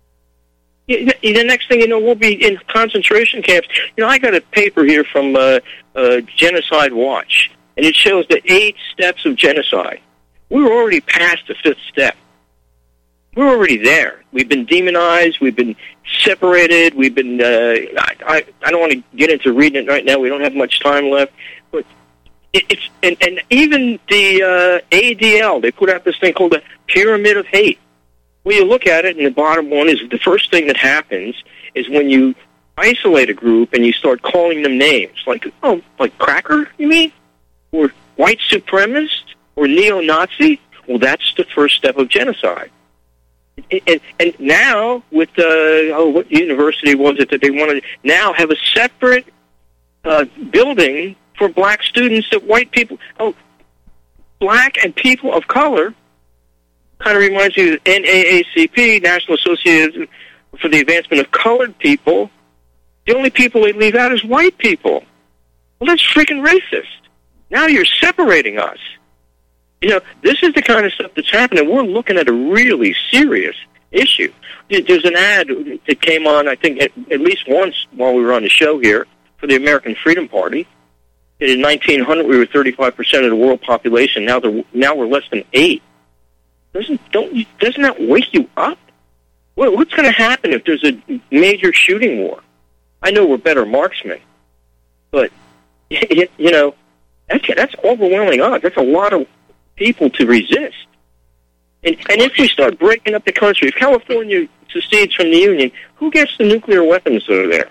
The next thing you know, we'll be in concentration camps. You know, I got a paper here from uh, uh, Genocide Watch, and it shows the eight steps of genocide. We were already past the fifth step. We're already there. We've been demonized. We've been separated. We've been. Uh, I, I I don't want to get into reading it right now. We don't have much time left. But it, it's and, and even the uh, A D L, they put out this thing called the Pyramid of Hate. Well, you look at it, and the bottom one is the first thing that happens is when you isolate a group and you start calling them names, like oh, like cracker, you mean, or white supremacist, or neo-Nazi. Well, that's the first step of genocide. And, and now, with uh, oh, what university was it that they wanted to now have a separate uh, building for black students that white people, oh, black and people of color, kind of reminds me of N double A C P, National Association for the Advancement of Colored People. The only people they leave out is white people. Well, that's freaking racist. Now you're separating us. You know, this is the kind of stuff that's happening. We're looking at a really serious issue. There's an ad that came on, I think, at, at least once while we were on the show here for the American Freedom Party. In nineteen hundred, we were thirty-five percent of the world population. Now, now we're less than eight. Doesn't don't doesn't that wake you up? What, what's going to happen if there's a major shooting war? I know we're better marksmen, but you know that's that's overwhelming odds. That's a lot of people to resist. And, and if we start breaking up the country, if California secedes from the Union, who gets the nuclear weapons that are there?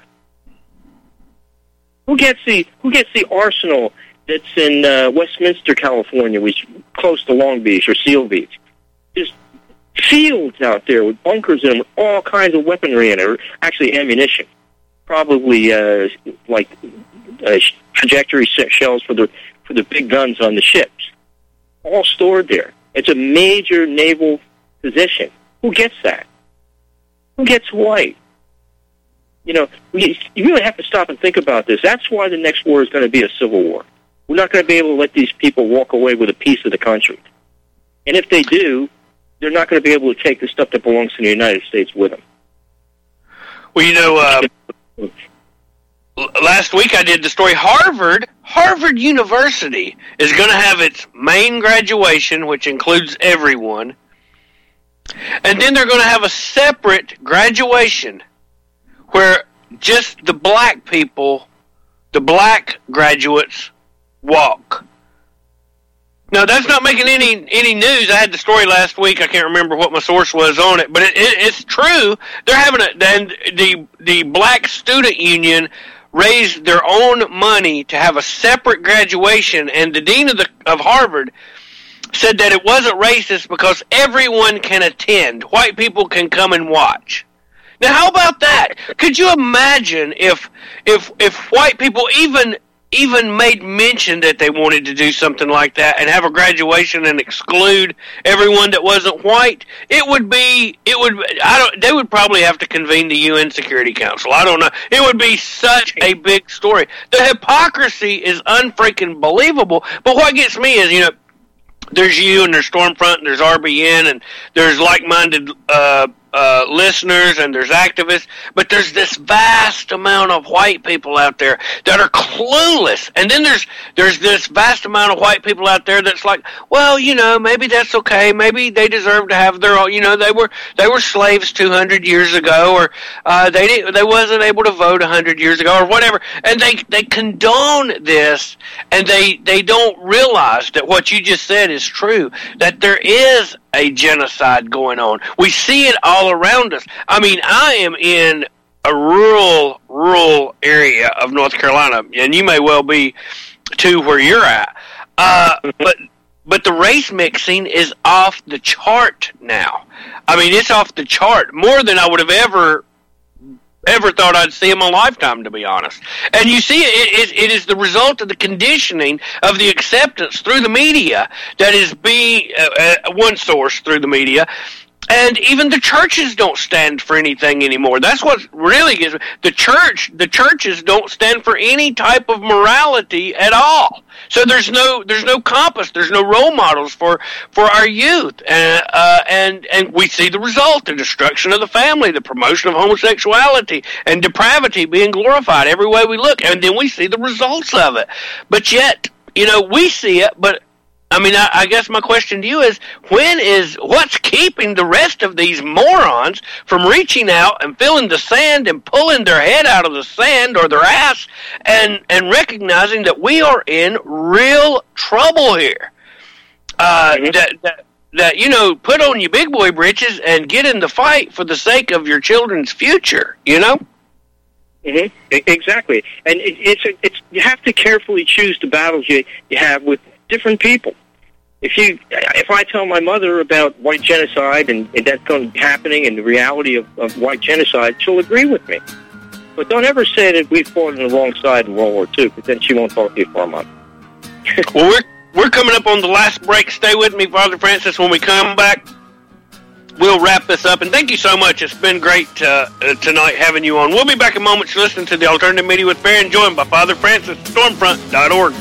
Who gets the who gets the arsenal that's in uh, Westminster, California, which is close to Long Beach or Seal Beach? There's fields out there with bunkers in them, with all kinds of weaponry in it, or actually ammunition. Probably uh, like uh, trajectory shells for the for the big guns on the ships. All stored there. It's a major naval position. Who gets that? Who gets white? You know, we, you really have to stop and think about this. That's why the next war is going to be a civil war. We're not going to be able to let these people walk away with a piece of the country. And if they do, they're not going to be able to take the stuff that belongs to the United States with them. Well, you know, uh, last week I did the story. Harvard, Harvard University is going to have its main graduation, which includes everyone. And then they're going to have a separate graduation where just the black people, the black graduates, walk. Now, that's not making any any news. I had the story last week. I can't remember what my source was on it, but it, it, it's true. They're having a, and the the Black Student Union raised their own money to have a separate graduation, and the dean of the of Harvard said that it wasn't racist because everyone can attend. White people can come and watch. Now, how about that? Could you imagine if if if white people even even made mention that they wanted to do something like that and have a graduation and exclude everyone that wasn't white? It would be it would I don't they would probably have to convene the U N Security Council. I don't know. It would be such a big story. The hypocrisy is unfreaking believable. But what gets me is, you know, there's you and there's Stormfront and there's R B N and there's like-minded uh Uh, listeners and there's activists, but there's this vast amount of white people out there that are clueless. And then there's there's this vast amount of white people out there that's like, well, you know, maybe that's okay. Maybe they deserve to have their own. You know, they were they were slaves two hundred years ago, or uh, they didn't, they wasn't able to vote one hundred years ago, or whatever. And they they condone this, and they they don't realize that what you just said is true. That there is a genocide going on. We see it all around us. I mean, I am in a rural, rural area of North Carolina, and you may well be too where you're at. Uh, but but the race mixing is off the chart now. I mean, it's off the chart more than I would have ever ever thought I'd see in my lifetime, to be honest. And you see, it, it, it is the result of the conditioning of the acceptance through the media that is being, uh, uh, one source through the media, And even the churches don't stand for anything anymore. That's what really is. The church, the churches don't stand for any type of morality at all. So there's no, there's no compass. There's no role models for, for our youth. Uh, uh, and, and we see the result, the destruction of the family, the promotion of homosexuality and depravity being glorified every way we look. And then we see the results of it. But yet, you know, we see it, but I mean, I, I guess my question to you is, when is, what's keeping the rest of these morons from reaching out and feeling the sand and pulling their head out of the sand or their ass and, and recognizing that we are in real trouble here? Uh, mm-hmm. that, that, that, you know, put on your big boy britches and get in the fight for the sake of your children's future, you know? Mm-hmm. Exactly. And it, it's, a, it's, you have to carefully choose the battles you, you have with different people. If you, if I tell my mother about white genocide and, and that's going to be happening and the reality of, of white genocide, she'll agree with me. But don't ever say that we fought on the wrong side in World War Two, because then she won't talk to you for a month. Well, we're we're coming up on the last break. Stay with me, Father Francis. When we come back, we'll wrap this up. And thank you so much. It's been great uh, uh, tonight having you on. We'll be back in moments listening to the Alternative Media with Farron, joined by Father Francis, stormfront dot org.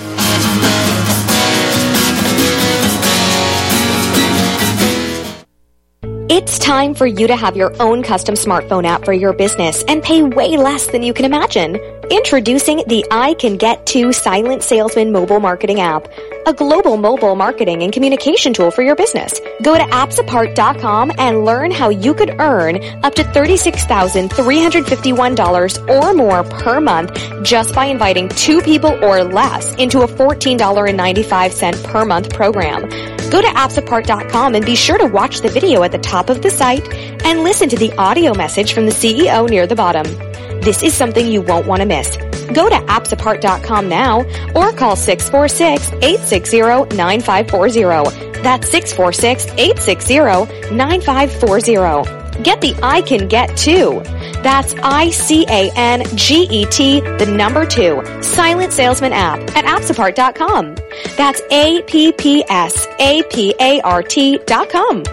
It's time for you to have your own custom smartphone app for your business and pay way less than you can imagine. Introducing the I Can Get To Silent Salesman mobile marketing app, a global mobile marketing and communication tool for your business. Go to apps apart dot com and learn how you could earn up to thirty-six thousand three hundred fifty-one dollars or more per month just by inviting two people or less into a fourteen dollars and ninety-five cents per month program. Go to apps apart dot com and be sure to watch the video at the top of the site and listen to the audio message from the C E O near the bottom. This is something you won't want to miss. Go to apps apart dot com now or call six four six, eight six zero, nine five four zero. That's six four six, eight six zero, nine five four zero. Get the I Can Get To. That's I C A N G E T, the number two, Silent Salesman app at apps apart dot com. That's A P P S A P A R T dot com.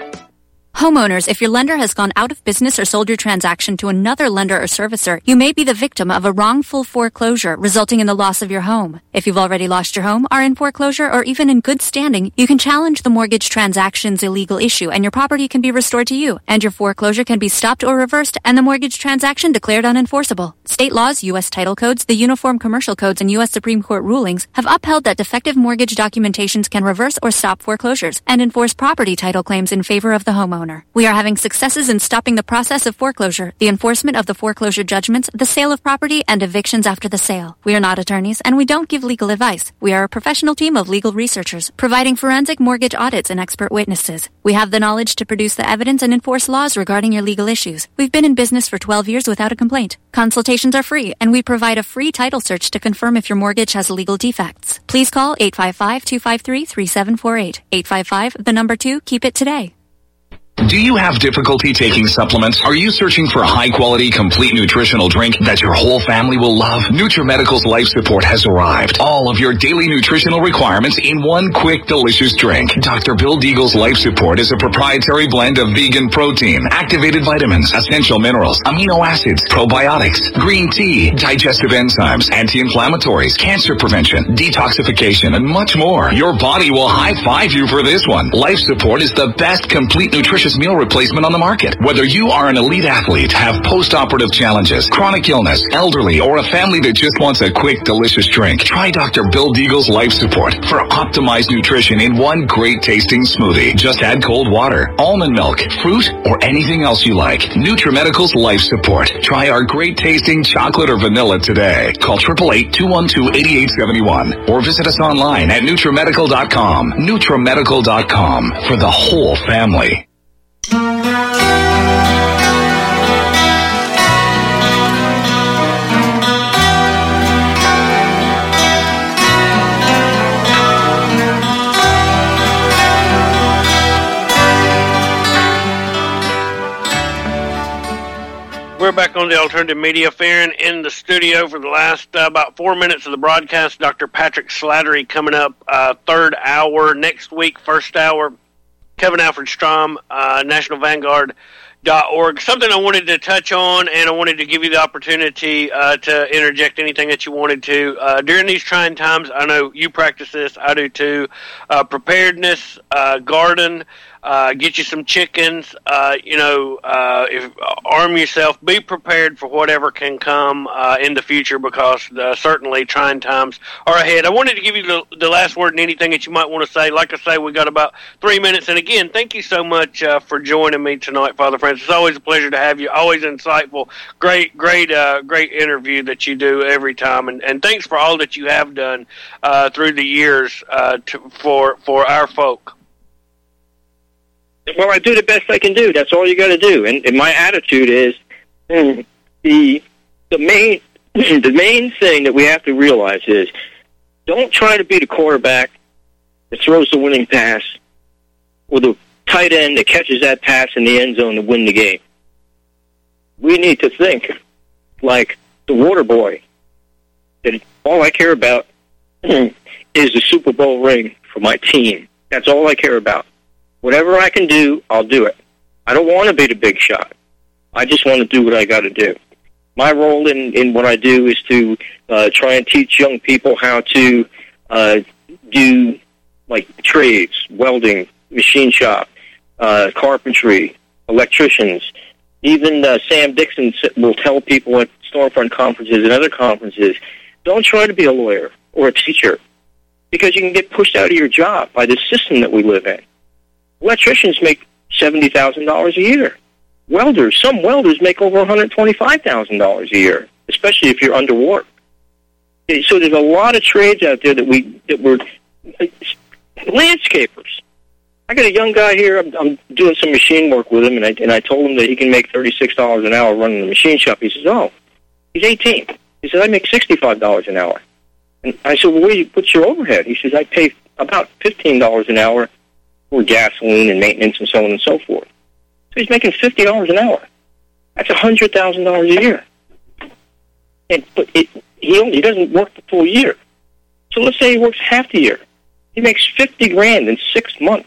Homeowners, if your lender has gone out of business or sold your transaction to another lender or servicer, you may be the victim of a wrongful foreclosure resulting in the loss of your home. If you've already lost your home, are in foreclosure, or even in good standing, you can challenge the mortgage transaction's illegal issue and your property can be restored to you, and your foreclosure can be stopped or reversed and the mortgage transaction declared unenforceable. State laws, U S title codes, the Uniform Commercial Codes, and U S Supreme Court rulings have upheld that defective mortgage documentations can reverse or stop foreclosures and enforce property title claims in favor of the homeowner. We are having successes in stopping the process of foreclosure, the enforcement of the foreclosure judgments, the sale of property, and evictions after the sale. We are not attorneys, and we don't give legal advice. We are a professional team of legal researchers, providing forensic mortgage audits and expert witnesses. We have the knowledge to produce the evidence and enforce laws regarding your legal issues. We've been in business for twelve years without a complaint. Consultations are free, and we provide a free title search to confirm if your mortgage has legal defects. Please call eight five five, two five three, three seven four eight. eight five five, the number two, keep it today. Do you have difficulty taking supplements? Are you searching for a high-quality, complete nutritional drink that your whole family will love? NutriMedical's Life Support has arrived. All of your daily nutritional requirements in one quick, delicious drink. Doctor Bill Deagle's Life Support is a proprietary blend of vegan protein, activated vitamins, essential minerals, amino acids, probiotics, green tea, digestive enzymes, anti-inflammatories, cancer prevention, detoxification, and much more. Your body will high-five you for this one. Life Support is the best complete nutrition meal replacement on the market. Whether you are an elite athlete, have post-operative challenges, chronic illness, elderly, or a family that just wants a quick, delicious drink, try Doctor Bill Deagle's Life Support for optimized nutrition in one great tasting smoothie. Just add cold water, almond milk, fruit, or anything else you like. NutriMedical's Life Support. Try our great tasting chocolate or vanilla today. Call eight eight eight, two one two, eight eight seven one or visit us online at NutriMedical dot com. NutriMedical dot com for the whole family. We're back on the Alternative Media. Farron in the studio for the last uh, about four minutes of the broadcast. Doctor Patrick Slattery coming up uh, third hour next week, first hour. Kevin Alfred Strom, uh, National Vanguard. Dot org. Something I wanted to touch on, and I wanted to give you the opportunity uh, to interject anything that you wanted to. Uh, during these trying times, I know you practice this, I do too. Uh, preparedness, uh, garden, uh, get you some chickens, uh, you know, uh, if, uh, arm yourself, be prepared for whatever can come uh, in the future, because uh, certainly trying times are ahead. I wanted to give you the, the last word and anything that you might want to say. Like I say, we got about three minutes, and again, thank you so much uh, for joining me tonight, Father Francis. It's always a pleasure to have you. Always insightful. Great, great, uh, great interview that you do every time, and, and thanks for all that you have done uh, through the years uh, to, for for our folk. Well, I do the best I can do. That's all you got to do. And, and my attitude is mm, the the main the main thing that we have to realize is don't try to be the quarterback that throws the winning pass or the tight end that catches that pass in the end zone to win the game. We need to think like the water boy, that all I care about is the Super Bowl ring for my team. That's all I care about. Whatever I can do, I'll do it. I don't want to be the big shot. I just want to do what I got to do. My role in, in what I do is to uh, try and teach young people how to uh, do, like, trades, welding, machine shop, uh, carpentry, electricians. Even uh, Sam Dixon will tell people at Stormfront conferences and other conferences, don't try to be a lawyer or a teacher, because you can get pushed out of your job by the system that we live in. Electricians make seventy thousand dollars a year. Welders, some welders make over one hundred twenty-five thousand dollars a year, especially if you're underwater. So there's a lot of trades out there that we that we're landscapers. I got a young guy here. I'm, I'm doing some machine work with him, and I and I told him that he can make thirty-six dollars an hour running the machine shop. He says, "Oh, he's eighteen." He says, "I make sixty-five dollars an hour." And I said, "Well, where do you put your overhead?" He says, "I pay about fifteen dollars an hour for gasoline and maintenance and so on and so forth." So he's making fifty dollars an hour. That's one hundred thousand dollars a year. And but it, he only, he doesn't work the full year. So let's say he works half the year. He makes fifty grand in six months.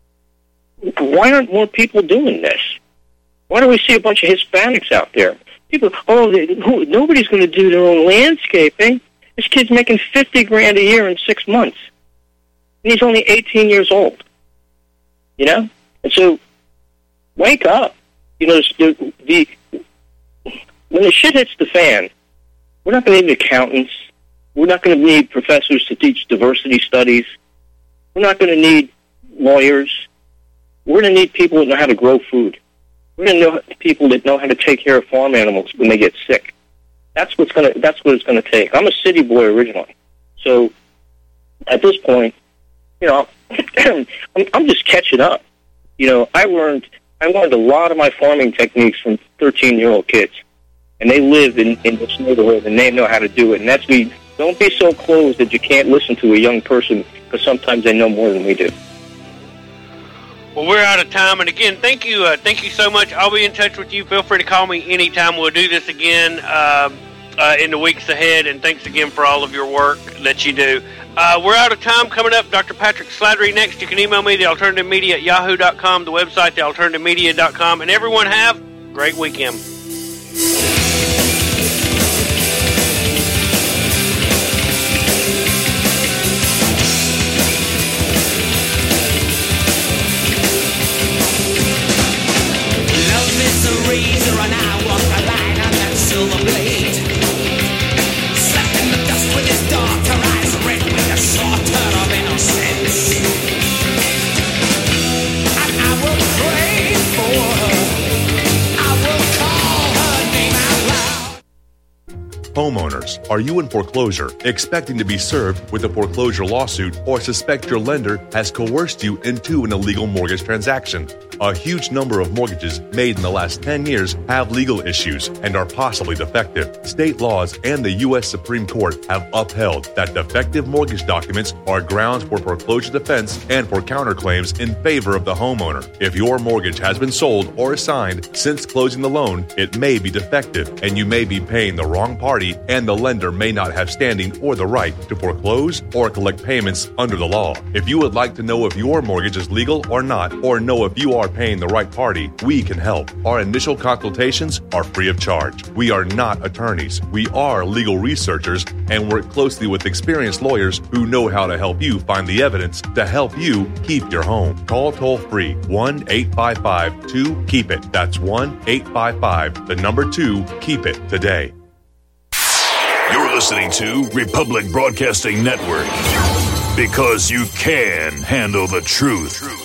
Why aren't more people doing this? Why do we see a bunch of Hispanics out there? People, oh, they, who, nobody's going to do their own landscaping. This kid's making fifty grand a year in six months. And he's only eighteen years old. You know? And so, wake up. You know, the, the when the shit hits the fan, we're not going to need accountants. We're not going to need professors to teach diversity studies. We're not going to need lawyers. We're going to need people that know how to grow food. We're going to know people that know how to take care of farm animals when they get sick. That's what's going to. That's what it's going to take. I'm a city boy originally, so at this point, you know, I'm, I'm just catching up. You know, I learned I learned a lot of my farming techniques from thirteen-year-old kids, and they live in, in this neighborhood, and they know how to do it. And that's me. Don't be so closed that you can't listen to a young person, because sometimes they know more than we do. Well, we're out of time, and again, thank you, uh, thank you so much. I'll be in touch with you. Feel free to call me anytime. We'll do this again uh, uh, in the weeks ahead, and thanks again for all of your work that you do. Uh, we're out of time. Coming up, Doctor Patrick Slattery next. You can email me, the alternative media at yahoo dot com, the website, the alternative media dot com, and everyone have a great weekend. Razor and I walk the line on that silver blade. Slept in the dust with his dark eyes red with a slaughter of innocence. And I will pray for her. I will call her name out loud. Homeowners, are you in foreclosure, expecting to be served with a foreclosure lawsuit, or suspect your lender has coerced you into an illegal mortgage transaction? A huge number of mortgages made in the last ten years have legal issues and are possibly defective. State laws and the U S Supreme Court have upheld that defective mortgage documents are grounds for foreclosure defense and for counterclaims in favor of the homeowner. If your mortgage has been sold or assigned since closing the loan, it may be defective and you may be paying the wrong party, and the lender may not have standing or the right to foreclose or collect payments under the law. If you would like to know if your mortgage is legal or not, or know if you are paying the right party, we can help. Our initial consultations are free of charge. We are not attorneys. We are legal researchers and work closely with experienced lawyers who know how to help you find the evidence to help you keep your home. Call toll free one eight five five two keep it. That's one eight five five, the number two, keep it today. You're listening to Republic Broadcasting Network, because you can handle the truth.